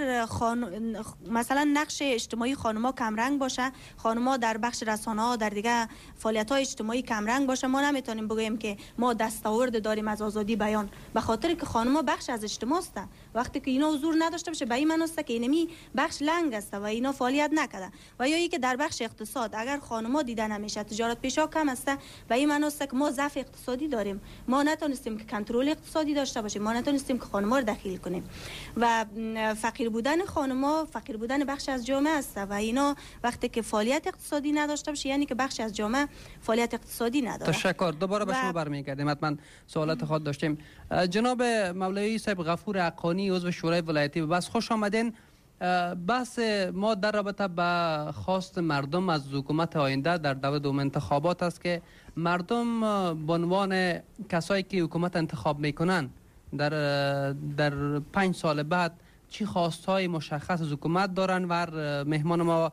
مثلا نقش اجتماعی خانم‌ها کمرنگ باشه، خانم‌ها در بخش رسانه‌ها در دیگه فعالیت‌های اجتماعی کمرنگ باشه، ما نمیتونیم بگوییم که ما دستاورد داریم از آزادی بیان، به خاطر که خانم‌ها بخش از اجتماع است. وقتی که اینا حضور نداشته باشه به این معنی است که اینمی بخش لنگ است و اینا فعالیت نکرده. و یا اینکه در بخش اقتصاد اگر خانم‌ها دیده نمیشه، تجارت پیشا کم است، به این معنی است که ما ضعف اقتصادی داریم، ما نتونستیم که کنترل اقتصادی داشته باشیم، ما نتونستیم که خانم‌ها رو دخیل کنیم و فقیر بودن خانم‌ها فقیر بودن بخش از جامعه است و اینا وقتی که فعالیت اقتصادی نداشته باشه یعنی که بخش از جامعه فعالیت اقتصادی نداره. تشکر. دوباره به شما برمیگردیم، حتما سوالات خود داشتیم. جناب مولوی صاحب غفور حقانی عضو شورای ولایتی، بس خوش آمدین. بحث ما در رابطه با خواست مردم از حکومت آینده در دور دوم انتخابات است که مردم به عنوان کسایی که حکومت انتخاب میکنن در 5 سال بعد چی خواستهای مشخص از حکومت دارن و مهمان ما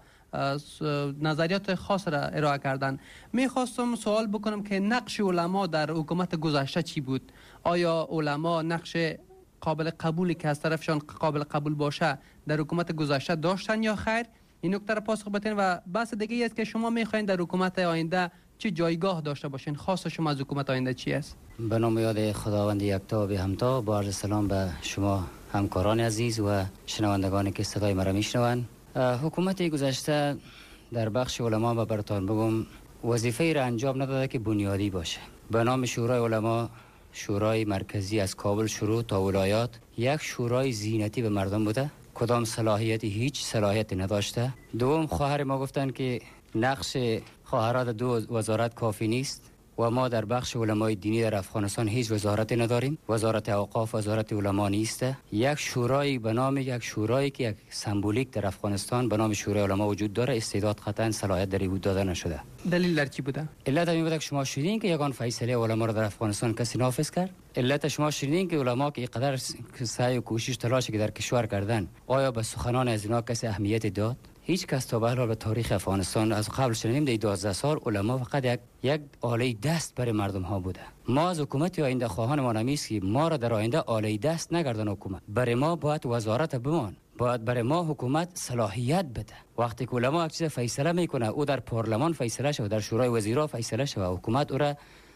نظریات خاص را ارائه کردن. میخواستم سوال بکنم که نقش علما در حکومت گذشته چی بود؟ آیا علما نقش قابل قبولی که از طرفشان قابل قبول باشه در حکومت گذشته داشتن یا خیر؟ این نکته را پاسخ بدین. و بحث دیگه است که شما میخواین در حکومت آینده چه جایگاه داشته باشین؟ خاص شما از حکومت آینده چی است؟ به نام یاد خداوند یکتا و بی همتا، با عرض سلام به شما همکاران عزیز و شنوندگانی که صدای مرا میشنوند. حکومت گذشته در بخش علما و براتون بگم وظیفه را انجام نداده که بنیادی باشه. به نام شورای علما، شورای مرکزی از کابل شروع تا ولایات، یک شورای زینتی به مردم بوده، کدام صلاحیتی هیچ صلاحیتی نداشته. دوم خواهر ما گفتن که نقش خواهرات 2 وزارت کافی نیست و ما در بخش علمای دینی در افغانستان هیچ وزارتی نداریم. وزارت اوقاف وزارت علما نیست. یک شورای به نام یک شورایی که یک سمبولیک در افغانستان به نام شورای علما وجود داره، استعداد قطعا صلاحیت در بود داده نشده. دلیل در چی بوده؟ علت این بوده که شما شنیدین که یگان فیصله علما را در افغانستان کسی نافذ کرد. علت شما شنیدین که علما که اینقدر سعی و کوشش تلاشی که در کشور کردن، آیا به سخنان از اینا کسی اهمیت داد؟ هیچ کس تا به حال به تاریخ افغانستان از قبل شنیدیم در 12 سال علما فقط یک آله دست برای مردم ها بوده. ما از حکومت آینده خواهان ما نمیست که ما را در آینده آله دست نگردن حکومت. برای ما باید وزارت بمان، باید برای ما حکومت صلاحیت بده. وقتی که علما یک چیز فیصله میکنه، او در پارلمان فیصله شود، در شورای وزیرا فیصله شود، حکومت او را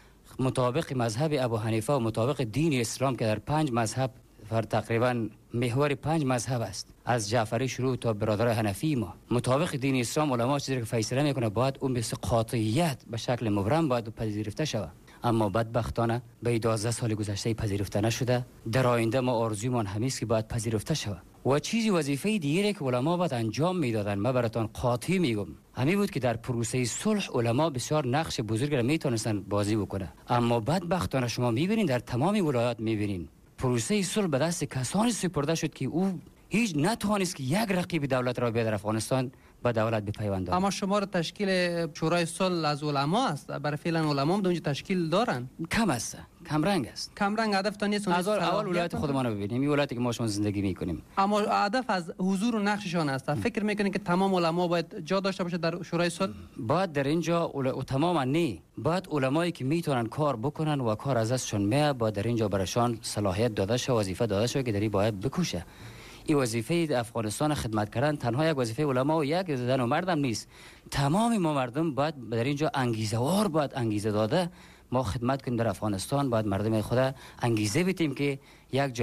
مطابق مذهب ابو حنیفه و مطابق دین اسلام که در 5 مذهب تقریبا محور 5 مذهب است، از جعفری شروع تا برادر حنفی، ما مطابق دین اسلام علما چیزی که فیصله میکنه باید اون به قاطعیت به شکل مبرم باید پذیرفته شود. اما بدبختانه به 12 سال گذشته پذیرفته نشده. در آینده ما آرزویمان همیست که باید پذیرفته شود. و چیزی وظیفه دیگری که علما باید انجام میدادن، من براتون قاطع میگم، همین بود که در پروسه صلح علما بسیار نقش بزرگی را میتونستن بازی بکنه. اما بدبختانه شما میبینین در تمام ولایات میبینین پروسه صلح به دست کسانی سپرده شد که او هیچ نتوانست که یک رقیب دولت را بیاد در افغانستان به دولت بپیوندد. اما شما را تشکیل شورای صلح از علما است، برای فعلا علما هم اونجا تشکیل دارن. کم است، کم رنگ است. کم رنگ هدف تا نیست. از اول ولایت خودمان رو ببینیم، این ولایتی که ما شما زندگی میکنیم. اما هدف از حضور و نقششان است. فکر میکنین که تمام علما باید جا داشته باشه در شورای صلح؟ باید در اینجا تماما نه، باید علمایی که میتونن کار بکنن و کار از دستشون میاد باید در اینجا براشون صلاحیت داده شه، وظیفه داده شه که دری باید بکوشه. این وظیفه افغانستان خدمت کردن تنها یک وظیفه علما و یک زن و مردم نیست. تمام ما مردم باید در اینجا انگیزه وار باید انگیزه داده ما خدمت کنیم در افغانستان. باید مردم خدا انگیزه بدیم که یک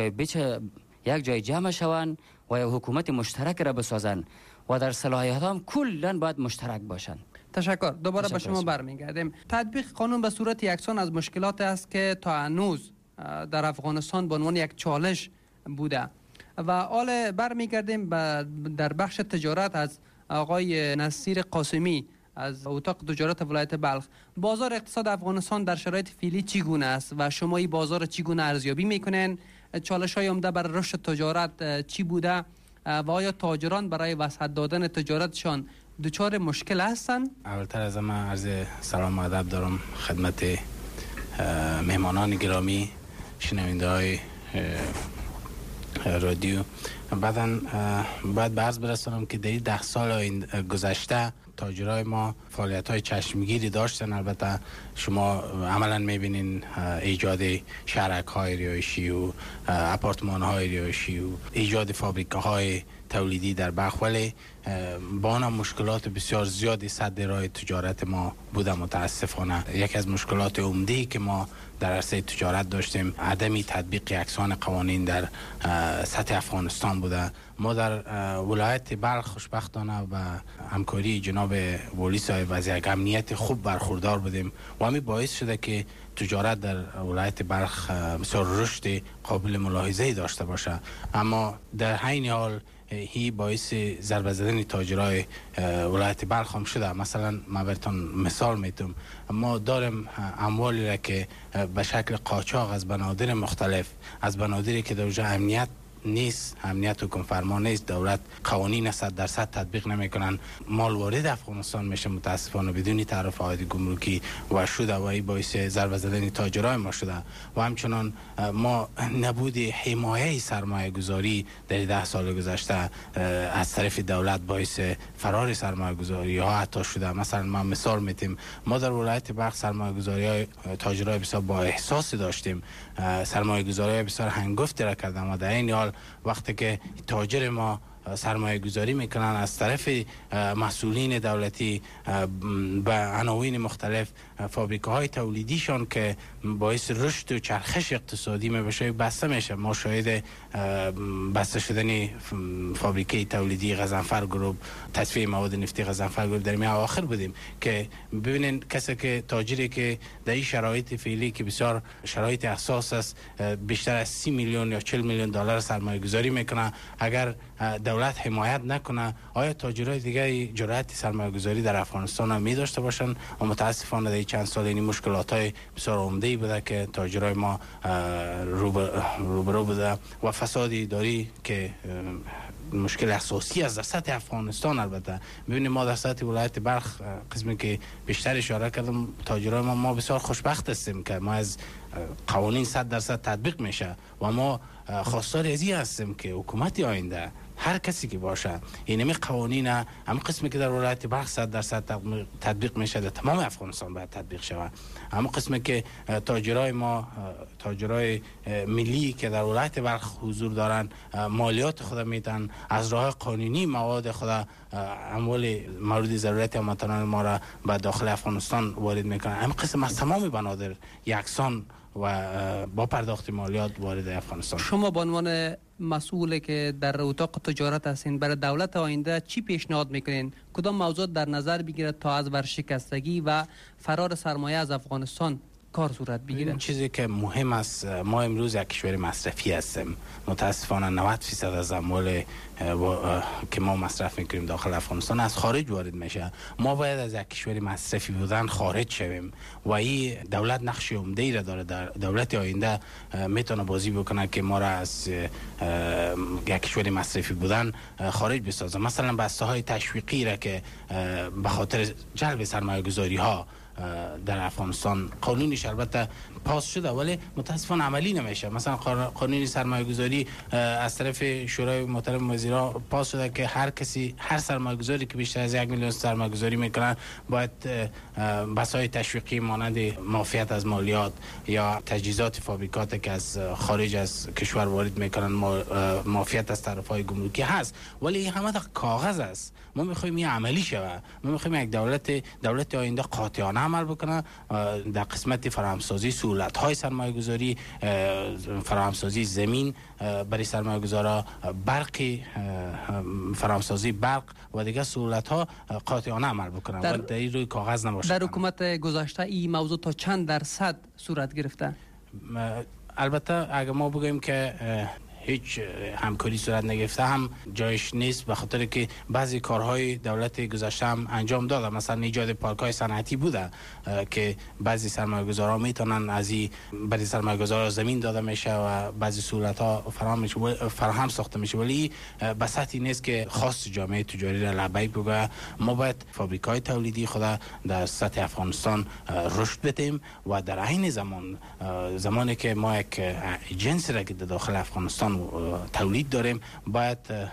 جای جمع شوند و یک حکومت مشترک را بسازن و در صلاحیت هم کلا باید مشترک باشند. تشکر. دوباره به شما برمیگردیم. تطبیق قانون به صورت یکسان از مشکلات است که تا هنوز در افغانستان به عنوان یک چالش بوده. و حال برمیگردیم در بخش تجارت از آقای نصیر قاسمی از اتاق تجارت ولایت بلخ. بازار اقتصاد افغانستان در شرایط فعلی چگونه است و شما این بازار چگونه ارزیابی میکنین؟ چالش‌های عمده بر رشد تجارت چی بوده و آیا تاجران برای وسعت دادن تجارتشان دچار مشکل هستند؟ اولتر از همه عرض سلام و ادب دارم خدمت مهمانان گرامی، شنونده های رادیو. بعدن باید به عرض برسانم که در 10 سال گذشته تاجرای ما فعالیت‌های چشمگیری داشتن. البته شما عملاً می‌بینین ایجاد شهرک‌های رهایشی و آپارتمان‌های رهایشی و ایجاد فابریکه‌های تولیدی در بلخ، ولی با آن مشکلات بسیار زیادی سد راه تجارت ما بوده. متاسفانه یکی از مشکلات عمده‌ای که ما در عرصه تجارت داشتیم عدم تطبیق یکسان قوانین در سطح افغانستان بوده. ما در ولایت بلخ خوشبختانه و همکاری جناب والی صاحب از یک امنیت خوب برخوردار بودیم و همین باعث شده که تجارت در ولایت بلخ بسیار رشد قابل ملاحظه‌ای داشته باشه. اما در عین حال هی باعث ضربه زدن تاجرای ولایت بلخ هم شده. مثلا من براتون مثال میتونم، ما داریم اموالی را که به شکل قاچاق از بنادر مختلف، از بنادری که در اونجا امنیت نیست، امنیت حکم فرما نیست، دولت قوانین 100% تطبیق نمیکنن، مال وارد افغانستان میشه متاسفانه بدون تعرفه عاید گمرکی و شده و این باعث ضربه زدن تاجرای ما شده. و همچنان ما نبود حمایه سرمایه گذاری در 10 سال گذشته از طرف دولت باعث فرار سرمایه گذاری ها حتی شده. مثلا ما مثال میتیم، ما در ولایت بلخ سرمایه گذاری های تاجرای بسیار با احساس داشتیم، سرمایه گذاری های بسیار هنگفتی را کردن و در این حال وقتی که تاجر ما سرمایه گذاری میکنن از طرف مسئولین دولتی به عناوین مختلف فابریکه های تولیدیشان که باعث رشد و چرخش اقتصادی میشه بسته میشه. ما شاهد بسته شدن فابریکه تولیدی غضنفر گروپ، تصفیه مواد نفتی غضنفر گروپ در میان آخر بودیم که ببینین کسی که تاجری که در این شرایط فعلی که بسیار شرایط حساس است بیشتر از 30 میلیون یا 40 میلیون دلار سرمایه گذاری میکنه، اگر دولت حمایت نکنه آیا تاجرای دیگه جرأت سرمایه گذاری در افغانستان هم می داشته باشن؟ و متاسفانه در چند سال این مشکلات های بسیار عمده‌ای بوده که تاجرای ما روبرو بوده و فساد اداری که مشکل اساسی از در سطح افغانستان. البته ببینید ما در سطح ولایت بلخ قسمی که بیشتر اشاره کردم تاجرای ما بسیار خوشبخت هستیم که ما از قوانین 100% تطبیق میشه و ما خواستار از این هستیم که حکومت آینده هر کسی که باشه اینمی قوانین هم قسمی که در ولایت بلخ 100% تطبیق میشه در تمام افغانستان باید تطبیق شود. اما قسمی که تاجرای ما، تاجرای ملی که در ولایت بلخ حضور دارن، مالیات خود میتن از راه قانونی مواد خود اموال مورد ضرورت هموطنان ما را به داخل افغانستان وارد میکنن. هم قسم از تمام بنادر یکسان و با پرداخت مالیات وارد افغانستان. شما به عنوان مسئولی که در اتاق تجارت هستین برای دولت آینده چی پیشنهاد میکنین؟ کدام موضوعات در نظر بگیرد تا از ورشکستگی و فرار سرمایه از افغانستان کار صورت بگیره؟ این چیزی که مهم است، ما امروز یک کشور مصرفی هستیم. متاسفانه 90% از اموال که ما مصرف میکنیم داخل افغانستان از خارج وارد میشه. ما باید از یک کشور مصرفی بودن خارج شویم و این دولت نقش عمده‌ای را داره. در دولت آینده میتونه بازی بکنه که ما را از یک کشور مصرفی بودن خارج بسازه. مثلا بسته های تشویقی را که به خاطر جلب سرمایه گذاری ها در افغانستان قانونیش البته پاس شده ولی متاسفانه عملی نمیشه. مثلا قانون سرمایه گذاری از طرف شورای محترم وزیرا پاس شده که هر کسی، هر سرمایه گذاری که بیشتر از 1 میلیون سرمایه گذاری میکنن باید بسای تشویقی مانند معافیت از مالیات یا تجهیزات فابریکات که از خارج از کشور وارد میکنن معافیت از تعرفه‌های گمرکی هست، ولی همه در کاغذ است. ما میخوایم این عملی شود. ما میخوایم یک دولت آینده قاطعانه عمل بکنه در قسمت فراهمسازی سهولت‌های سرمایه‌گذاری، فراهمسازی زمین برای سرمایه‌گذارا، برقی فراهمسازی برق و دیگه سهولت‌ها قاطعانه عمل بکنه و در روی کاغذ نباشه. در حکومت گذشته این موضوع تا چند درصد صورت گرفته؟ البته اگر ما بگیم که هیچ همکاری صورت نگرفته هم جایش نیست، به خاطر که بعضی کارهای دولت گذشته هم انجام داده. مثلا ایجاد پارک‌های صنعتی بوده که بعضی سرمایه‌گذارا میتونن از این بعضی سرمایه‌گذارا زمین داده میشه و بعضی سهولت‌ها فراهم ساخته میشه، ولی به سطحی نیست که خاص جامعه تجاری را لبیک بگه. ما باید فابریک‌های تولیدی خود در سطح افغانستان رشد بدیم و در عین زمانی که ما یک جنس را که در داخل افغانستان تولید داریم باید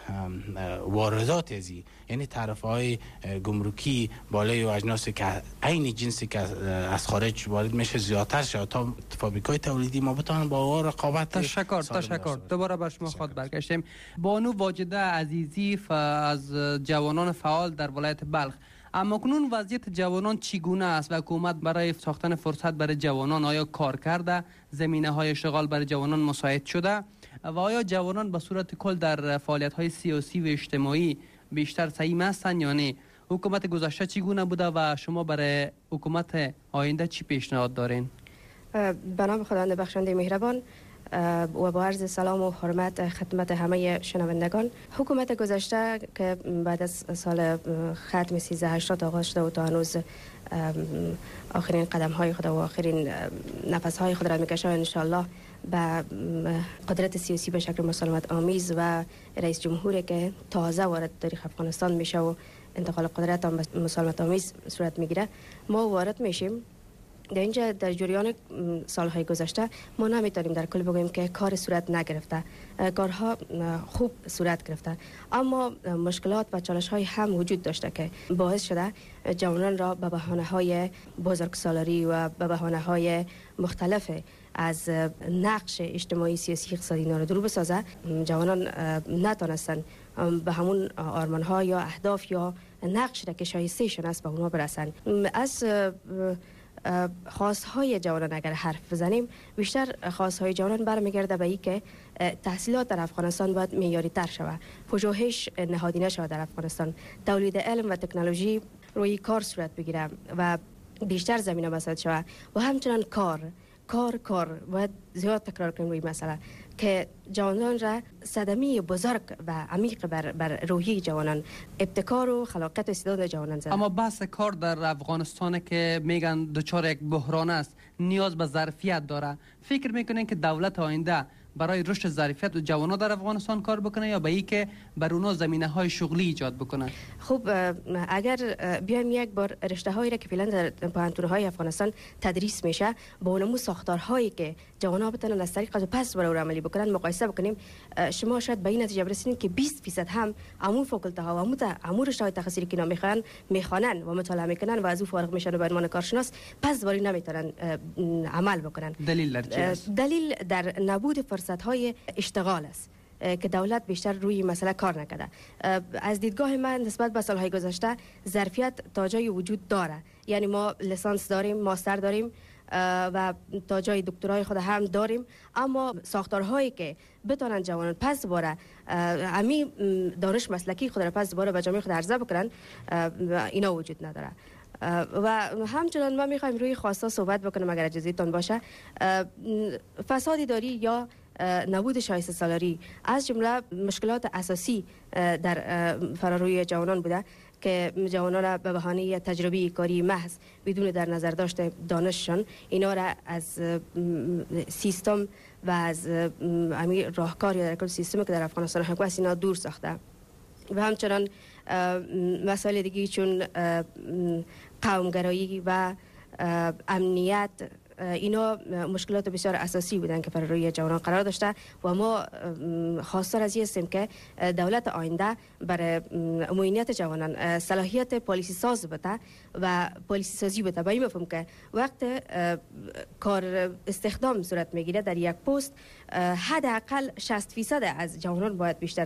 واردات ازی، یعنی تعرفه‌های گمرکی بالای و اجناسی که عین جنسی که از خارج وارد میشه زیادتر شد تا فابریکای تولیدی ما بتونن با رقابت. تشکر. دوباره بر شما خود برگشتیم. بانو واجده عزیزی از جوانان فعال در ولایت بلخ. اما کنون وضعیت جوانان چگونه است و حکومت برای ساختن فرصت برای جوانان آیا کار کرده؟ زمینه‌های اشتغال برای جوانان مساعد شده؟ و آیا جوانان به صورت کل در فعالیت‌های سیاسی و اجتماعی بیشتر سعی هستند یا نه؟ حکومت گذشته چگونه بوده و شما برای حکومت آینده چی پیشنهاد دارین؟ به نام خداوند بخشنده مهربان و با عرض سلام و حرمت خدمت همه شنوندگان. حکومت گذشته که بعد از سال ختم 1380 آغاز شده و تا هنوز آخرین قدم های خود و آخرین نفس های خود را میکشه و انشالله به قدرت سیاسی به شکل مسالمت آمیز و رئیس جمهوری که تازه وارد تاریخ افغانستان میشه و انتقال قدرت هم به مسالمت آمیز صورت میگیره ما وارد میشیم. در اینجا در جریان سالهای گذشته ما نمیتونیم در کل بگوییم که کار صورت نگرفته، کارها خوب صورت گرفته، اما مشکلات و چالش های هم وجود داشته که باعث شده جوانان را به بهانه های بزرگسالاری و به بهانه های مختلف از نقش اجتماعی سیاسی اقتصادی اینا را دور بسازه. جوانان نتونستن به همون آرمان ها یا اهداف یا نقش را که شایسته شون است به اونها برسن. از خواستهای جوانان اگر حرف بزنیم، بیشتر خواستهای جوانان برمیگرده به این که تحصیلات در افغانستان باید معیاری تر شود، پژوهش نهادینه شود در افغانستان، تولید علم و تکنولوژی روی کار صورت بگیره و بیشتر زمینه مساعد شود و همچنان کار باید زیاد تکرار کنیم روی مسئله که جوانان را صدمه بزرگ و عمیق بر روحی جوانان، ابتکار و خلاقیت و استعداد جوانان زده. اما بحث کار در افغانستان که میگن دچار یک بحران است، نیاز به ظرفیت داره. فکر میکنین که دولت آینده برای رشد ظرفیت و جوانان در افغانستان کار بکنه یا به این که بر اونها زمینه‌های شغلی ایجاد بکنه؟ خب اگر بیایم یک بار رشته هایی را که فعلا در پوهنتون‌های افغانستان تدریس میشه با اونمو ساختارهایی که جوانان بتونن از طریق پس برای عملی بکنن مقایسه بکنیم، شما شاید به این نتیجه برسید که 20% هم همون فاکولته ها و همون رشته های تخصصی که میخوانن و مطالعه میکنن و از او فارغ میشن و به عنوان کارشناس پس باری نمیتونن عمل بکنن. دلیل در نبود فرصت های اشتغال است که دولت بیشتر روی مسئله کار نکرده. از دیدگاه من نسبت به سالهای گذشته ظرفیت تا جای وجود داره، یعنی ما لیسانس داریم، ماستر داریم و تا جای دکترای خود هم داریم، اما ساختارهایی که بتونن جوانان پس باره امی دانش مسلکی خود را پس باره به جامعه خود عرضه بکنن اینا وجود نداره. و همچنان ما میخوایم روی خواستا صحبت بکنم اگر اجازهتون باشه. فساد اداری یا نبود شایسته سالاری از جمله مشکلات اساسی در فراروی جوانان بوده که جوانان را به بهانه تجربه کاری محض بدون در نظر داشته دانششان اینا را از سیستم و از راهکار یا در کل سیستمی که در افغانستان حکومت اینا دور ساخته. و همچنان مسائل دیگه چون قومگرایی و امنیت اینا مشکلات بسیار اساسی بودن که بر روی جوانان قرار داشته و ما خواستار از این هستیم که دولت آینده برای معینیت جوانان صلاحیت پالیسی ساز بده و پالیسی سازی بده. با این مفهوم که وقت کار استخدام صورت میگیره در یک پست حداقل 60% از جوانان باید بیشتر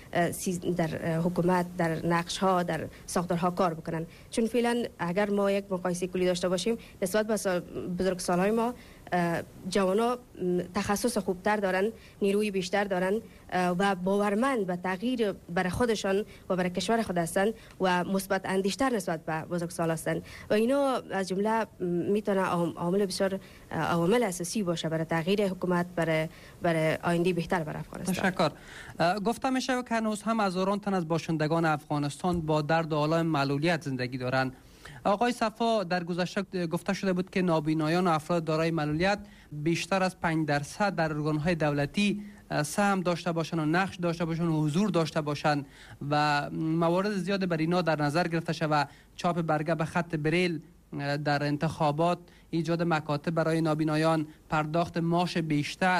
در حکومت، در نقش ها، در ساختارها کار بکنن. چون فعلا اگر ما یک مقایسه کلی داشته باشیم نسبت به بزرگسالای ما جوانا تخصص خوبتر دارن، نیروی بیشتر دارن و باورمند به تغییر برای خودشان و برای کشور خود هستن و مثبت اندیشتر نسبت به بزرگسال هستن و اینا از جمله میتونه عامل بسیار عوامل اساسی باشه برای تغییر حکومت، برای آینده بهتر برای افغانستان. تشکر. گفته میشه که هنوز هم هزاران تن از باشندگان افغانستان با درد و آلام معلولیت زندگی دارند. آقای صفا، در گذشته گفته شده بود که نابینایان و افراد دارای معلولیت بیشتر از 5% در ارگان‌های دولتی سهم داشته باشند و نقش داشته باشند و حضور داشته باشند و موارد زیاد بر اینا در نظر گرفته شود. چاپ برگه به خط بریل در انتخابات، ایجاد مکاتب برای نابینایان، پرداخت معاش بیشتر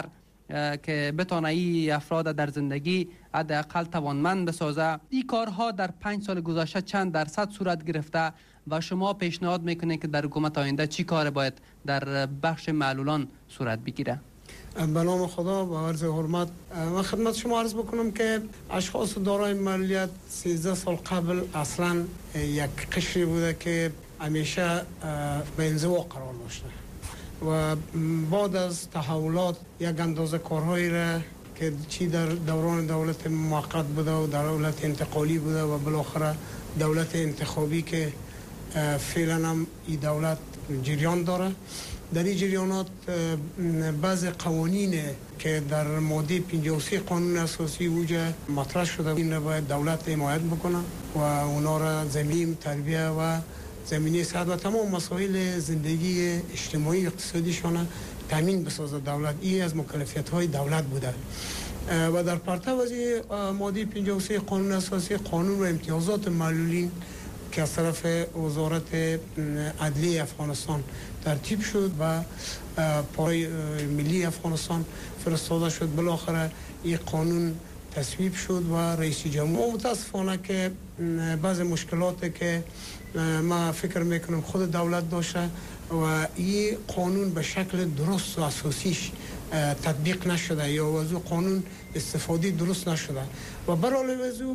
که بتونه این افراد در زندگی حداقل توانمند بسازه. این کارها در 5 سال گذشته چند درصد صورت گرفته و شما پیشنهاد میکنید که در حکومت آینده چی کار باید در بخش معلولان صورت بگیره؟ به نام خدا و عرض حرمت من خدمت شما عرض بکنم که اشخاص دارای معلولیت 13 سال قبل اصلا یک قشری بوده که همیشه به انزوا قرار داشته و بعد از تحولات یک اندازه کارهایی را که چی در دوران دولت موقت بوده و دولت انتقالی بوده و بالاخره دولت انتخابی که فعلا هم این دولت جریان داره، در این جریانات بعض قوانین که در ماده 53 قانون اساسی وجه مطرح شده این را باید دولت حمایت بکنه و اونا را زمین تربیه و زمینی صحت و تمام مسائل زندگی اجتماعی اقتصادیشان تامین بسازه دولت. این از مکلفیت های دولت بوده و در پرتو از ماده 53 قانون اساسی قانون و امتیازات معلولین که از طرف وزارت عدلیه افغانستان ترتیب شد و پای ملی افغانستان فرستاده شد، بالاخره این قانون تصویب شد و رئیس جمهور متاسفانه که بعض مشکلات که ما فکر میکنم خود دولت داشته و این قانون به شکل درست و اساسیش تطبیق نشده یا از قانون استفاده درست نشده و برای وضو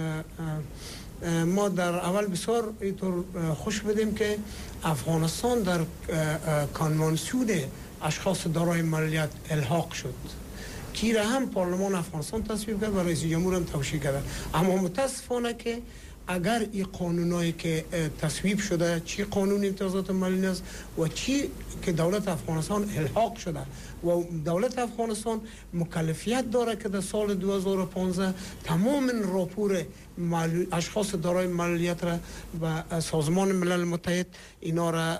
ما در اول بسیار اینطور خوش بدیم که افغانستان در کنوانسیون اشخاص دارای معلولیت الحاق شد کی را هم پارلمان افغانستان تصویب کرد و رئیس جمهور هم توشیح کرد. اما متاسفانه که اگر این قانونایی که تصویب شده چی قانون امتیازات معلولین است و چی که دولت افغانستان الحاق شده و دولت افغانستان مکلفیت داره که در سال 2015 تمام راپور اشخاص دارای معلولیت را به سازمان ملل متحد اینا را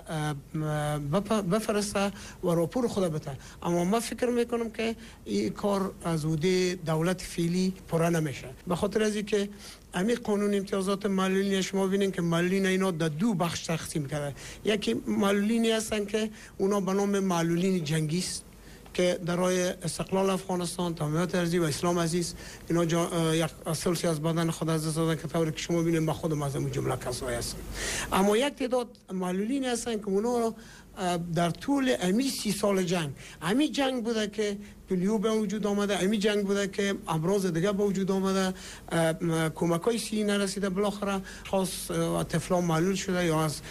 بفرسته و راپور خود بده. اما من فکر میکنم که این کار از عهده دولت فعلی پره نمیشه، به خاطر از اینکه همین قانون امتیازات معلولین شما ببینید که معلولین اینا در دو بخش تقسیم کرده. یکی معلولینی هستن که اونا به نام معلولین جنگی است که در راه استقلال افغانستان، تمامیت ارضی و اسلام عزیز اینا یک سلسی از بدن خود از دادن که طوری که شما ببینید من خودم از این جمله کسایی هستم. اما یک تعداد معلولین هستن که اونا در طول امی 30 سال جنگ، امی جنگ بوده که پلیو به وجود آمده، امی جنگ بوده که امراض دیگه به وجود آمده، کمکای سی نرسیده، بالاخره خاص طفلان معلول شده یا از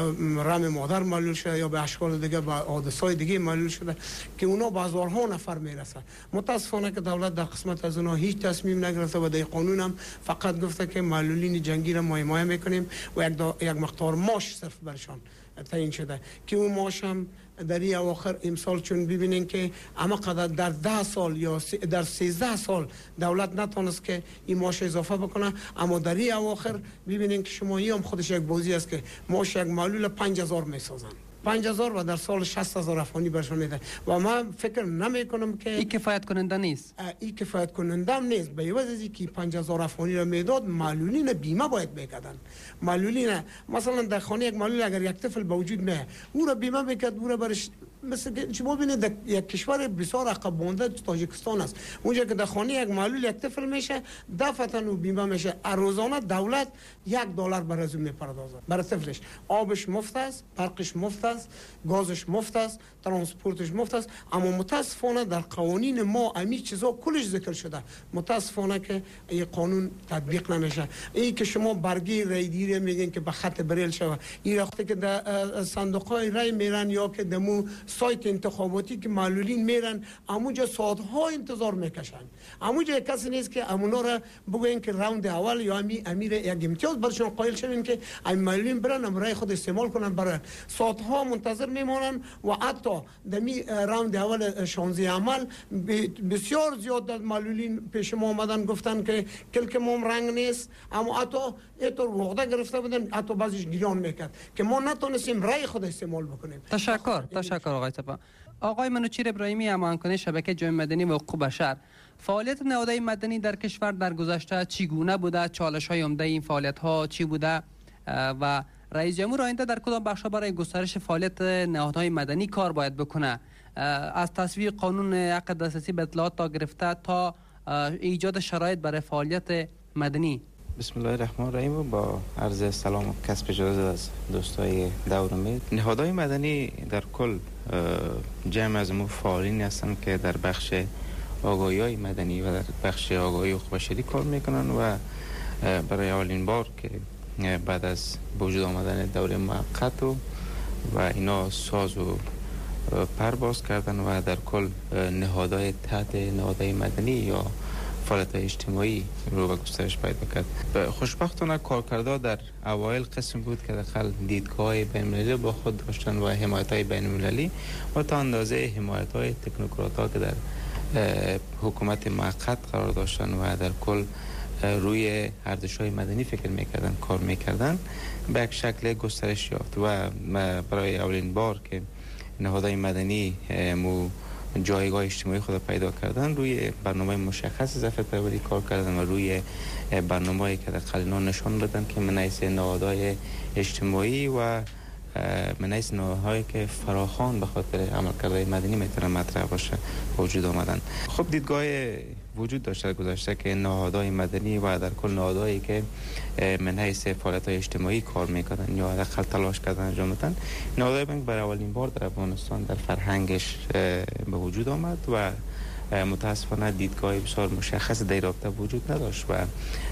رحم مادر معلول شده یا به اشکال دیگه به حادثه‌های دیگه معلول شده که اونا به هزارها نفر میرسه. متاسفانه که دولت در قسمت از اونا هیچ تصمیم نگرفته و در قانون هم فقط گفته که معلولین جنگی را ما حمایت میکنیم و یک مقدار معاش صرف برشان تعیین شده که اون معاش هم در این اواخر امسال چون ببینین که اما قدر در 10 سال یا در 13 سال دولت نتونست که این معاش اضافه بکنه، اما در این اواخر ببینین که شما هم خودش یک بازی است که معاش یک معلول 5000 میسازن، 5000 و در سال 60000 افغانی برشون میده و من فکر نمی کنم که این کفایت کننده نیست. این کفایت کننده هم نیست. به عوض از اینکه 5000 افغانی را میداد معلولین بیمه باید میکردن. معلولین مثلا در خانه یک معلول اگر یک طفل به وجود میاد او را بیمه میکرد، او را برش مثل شما ببینید یک کشور بسیار عقب مانده تاجیکستان است، اونجا که در خانه یک معلول یک طفل میشه دفعتا او بیمه میشه، روزانه دولت $1 برای از میپردازه برای طفلش، آبش مفت است، برقش مفت است، گازش مفت است، ترانسپورتش مفت است. اما متاسفانه در قوانین ما همین چیزا کلش ذکر شده، متاسفانه که این قانون تطبیق نمیشه. این که شما برگی رایگیری میگین که به خط بریل شوه، این وقتی که در صندوق‌های رای میرن یا که دمو سایت انتخاباتی که معلولین میرن امونجا ساعت‌ها انتظار میکشن، امونجا کسی نیست که امونا را بگوین که راوند اول یا امیر یک امتیاز برشون قائل شویم که این معلولین برن رای خود استعمال کنن، برن ساعت‌ها منتظر میمونن و حتی دمی راوند اول 16 عمل بسیار زیاد معلولین پیش ما آمدن گفتن که کلک ما رنگ نیست، اما حتی اینطور وعده گرفته بودن حتی بعضیش گریان میکرد که ما نتونستیم رای خود استعمال بکنیم. تشکر آقای سپاه. آقای منوچهر ابراهیمی، هماهنگ شبکه جامعه مدنی و حقوق بشر، فعالیت نهادهای مدنی در کشور در گذشته چگونه بوده؟ چالش‌های عمده این فعالیت‌ها چی بوده و رئیس جمهور آینده در کدام بخش‌ها برای گسترش فعالیت نهادهای مدنی کار باید بکنه؟ از تصویب قانون حق دسترسی به اطلاعات تا گرفته تا ایجاد شرایط برای فعالیت مدنی. بسم الله الرحمن الرحیم و با عرض سلام و کسب اجازه از دوستای دور امید. نهادهای مدنی در کل جمع از فعالین هستند که در بخش آگاهی مدنی و در بخش آگاهی حقوق بشری کار میکنن و برای اولین بار که بعد از وجود آمدن دوره موقت و اینا ساز و پرواز کردن و در کل نهادهای تحت نهادهای مدنی یا فعالیت اجتماعی رو به گسترش پیدا کرد. خوشبختانه کارکردها در اوایل قسم بود که داخل دیدگاه بین‌المللی با خود داشتن و حمایت‌های بین‌المللی و تا اندازه حمایت‌های تکنوکرات‌ها که در حکومت موقت قرار داشتن و در کل روی ارزش‌های مدنی فکر می‌کردن، کار می‌کردن، به یک شکل گسترش یافت و برای اولین بار که نهادهای مدنی جایگاه اجتماعی خود پیدا کردن، روی برنامه مشخص ظرفیت پروری کار کردن و روی برنامه‌ای که در قلنا نشان دادن که من حیث نهادهای اجتماعی و من حیث نهادهایی که فراخوان به خاطر عملکردهای مدنی میتونه مطرح باشه وجود آمدن. خب دیدگاه وجود داشته گذاشته که نهادهای مدنی و در کل نهادهایی که من حیث فعالیت‌های اجتماعی کار میکنن یا حداقل تلاش کردن انجام دادن، نهادهای بانک برای اولین بار در افغانستان در فرهنگش به وجود آمد و متاسفانه دیدگاه بسیار مشخص در رابطه وجود نداشت و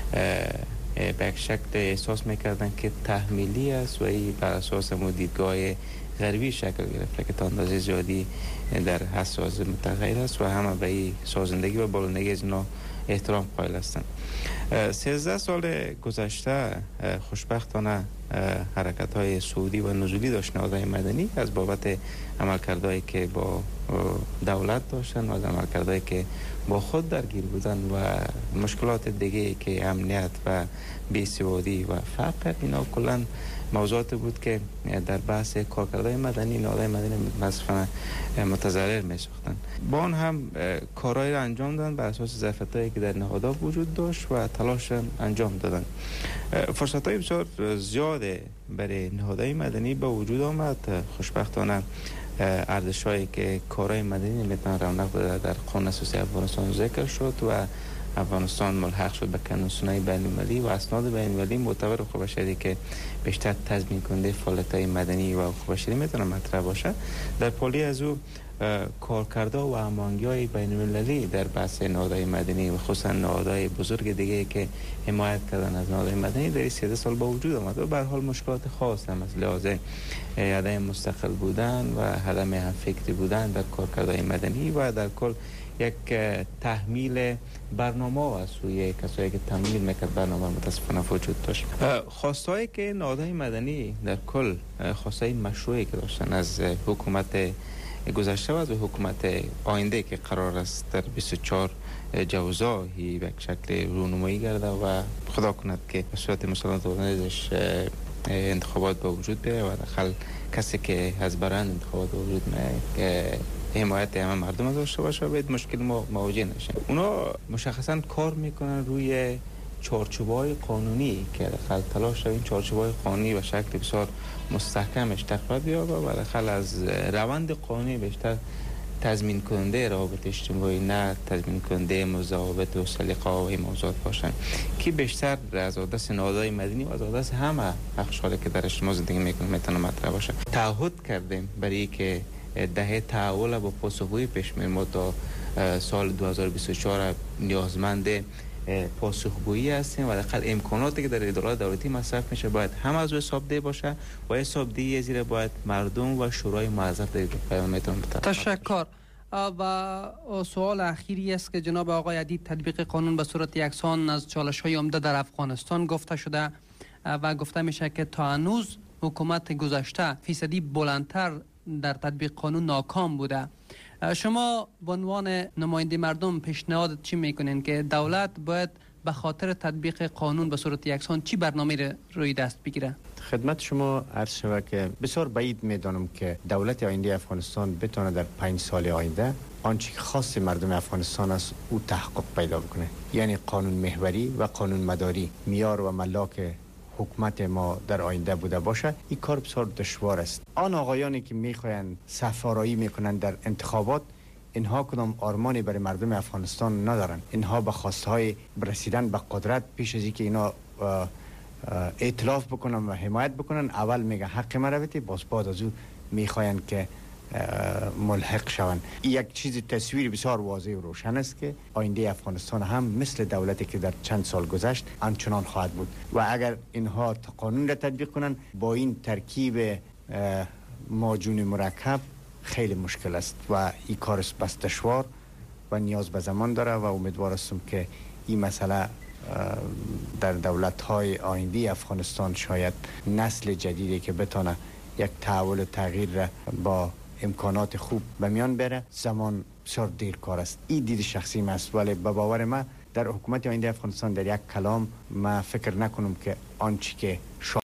به یک شکل احساس میکردن که تحمیلی است و این بر اساس دیدگاه غربی شکل گرفته که تا اندازه زیادی در حساس متغیر است و همه به این سازندگی و بالندگی از اینا احترام قائل هستند. 13 سال گذشته خوشبختانه حرکت‌های صعودی و نزولی داشت نهادهای مدنی از بابت عملکردهایی که با دولت داشتن و از عملکردهایی که با خود درگیر بودن و مشکلات دیگه که امنیت و بی‌سوادی و فقر، اینا کلاً موضوعات بود که در بحث کارکردهای مدنی نهادهای مدنی متاسفانه متضرر می‌ساختن. با آن هم کارهایی را انجام دادن بر اساس ظرفیت‌هایی که در نهادها وجود داشت و تلاش انجام دادن. فرصت‌های بسیار زیاد برای نهادهای مدنی به وجود آمد. خوشبختانه ارزش‌هایی که کارهای مدنی نمیتونن رونق بده در قانون اساسی افغانستان ذکر شد و افغانستان ملحق شد به کنوانسیون‌های بین‌المللی و اسناد بین‌المللی معتبر حقوق بشری که بیشتر تضمین کننده فعالیت‌های مدنی و حقوق بشری میتونه مطرح باشه. در پالی از او کارکردها و هماهنگی‌های بین‌المللی در بحث نهادهای مدنی و خصوصا نهادهای بزرگ دیگه که حمایت کردن از نهادهای مدنی در 13 سال با وجود آمد و به هر حال مشکلات خاص هم از لحاظ عدم مستقل بودن و عدم همفکری بودن در کارکردهای مدنی و در کل یک تحمیل برنامه از سوی کسایی که تمویل میکرد برنامه متاسفانه وجود داشت. خواستهایی که نهادهای مدنی در کل خواستهای مشروعی که داشتن از حکومت گذشته و از حکومت آینده که قرار است در 24 جوزا به یک شکل رونمایی گرده و خدا کند که به صورت مسلمان‌دارانش انتخابات به وجود بیاید و داخل کسی که از برند انتخابات به وجود میاد حمایت همه مردم داشته باشه و باید مشکل ما مواجه نشیم. اونا مشخصا کار میکنن روی چارچوب‌های قانونی که داخل تلاش این چارچوب‌های قانونی و شکل بسیار مستحکمش تقویت بیابه و داخل از روند قانونی بیشتر تضمین کننده روابط اجتماعی نه تضمین کننده مضاوبت و سلیقه و این موضوعات باشن که بیشتر از دست نهادهای مدنی و از دست همه بخش‌هایی که در اجتماع زندگی میکنن میتونه مطرح باشه. تعهد کردیم برای که دهه تحول با پاسخگویی پیش میریم. ما تا سال 2024 نیازمند پاسخگویی هستیم و داخل امکاناتی که در ادارات دولتی مصرف میشه باید هم از حسابدهی باشه و حسابدهی زیر باید مردم و شورای موظف در پیامتون تشکر. و سوال اخیری است که جناب آقای عدید تطبیق قانون به صورت یکسان از چالش‌های عمده در افغانستان گفته شده و گفته میشه که تا هنوز حکومت گذشته فیصدی بلندتر در تطبیق قانون ناکام بوده. شما به عنوان نماینده مردم پیشنهاد چی میکنین که دولت باید به خاطر تطبیق قانون به صورت یکسان چی برنامه روی دست بگیره؟ خدمت شما عرض شود که بسیار بعید میدانم که دولت آینده افغانستان بتونه در 5 سال آینده آنچه که خاص مردم افغانستان است او تحقق پیدا بکنه، یعنی قانون محوری و قانون مداری، معیار و ملاک حکومت ما در آینده بوده باشه، این کار بسیار دشوار است. آن آقایانی که میخواین سفارایی میکنن در انتخابات، اینها کدام آرمانی برای مردم افغانستان ندارن. اینها به خواستهای رسیدن به قدرت پیش از اینکه اینا ائتلاف بکنن و حمایت بکنن، اول میگه حق ما رو بده، باز بعد از او میخواین که ملحق شوند. یک چیز تصویر بسیار واضح و روشن است که آینده افغانستان هم مثل دولتی که در چند سال گذشت آنچنان خواهد بود و اگر اینها قانون را تطبیق کنن با این ترکیب معجون مرکب خیلی مشکل است و این کار بس دشوار و نیاز به زمان داره و امیدوار هستم که این مسئله در دولت‌های آینده افغانستان شاید نسل جدیدی که بتونه یک تحول و تغییر را با امکانات خوب به میان بره، زمان بسیار دیر کار است. این دید شخصی من است، ولی به باور من در حکومت آینده افغانستان در یک کلام ما فکر نکنم که آنچه که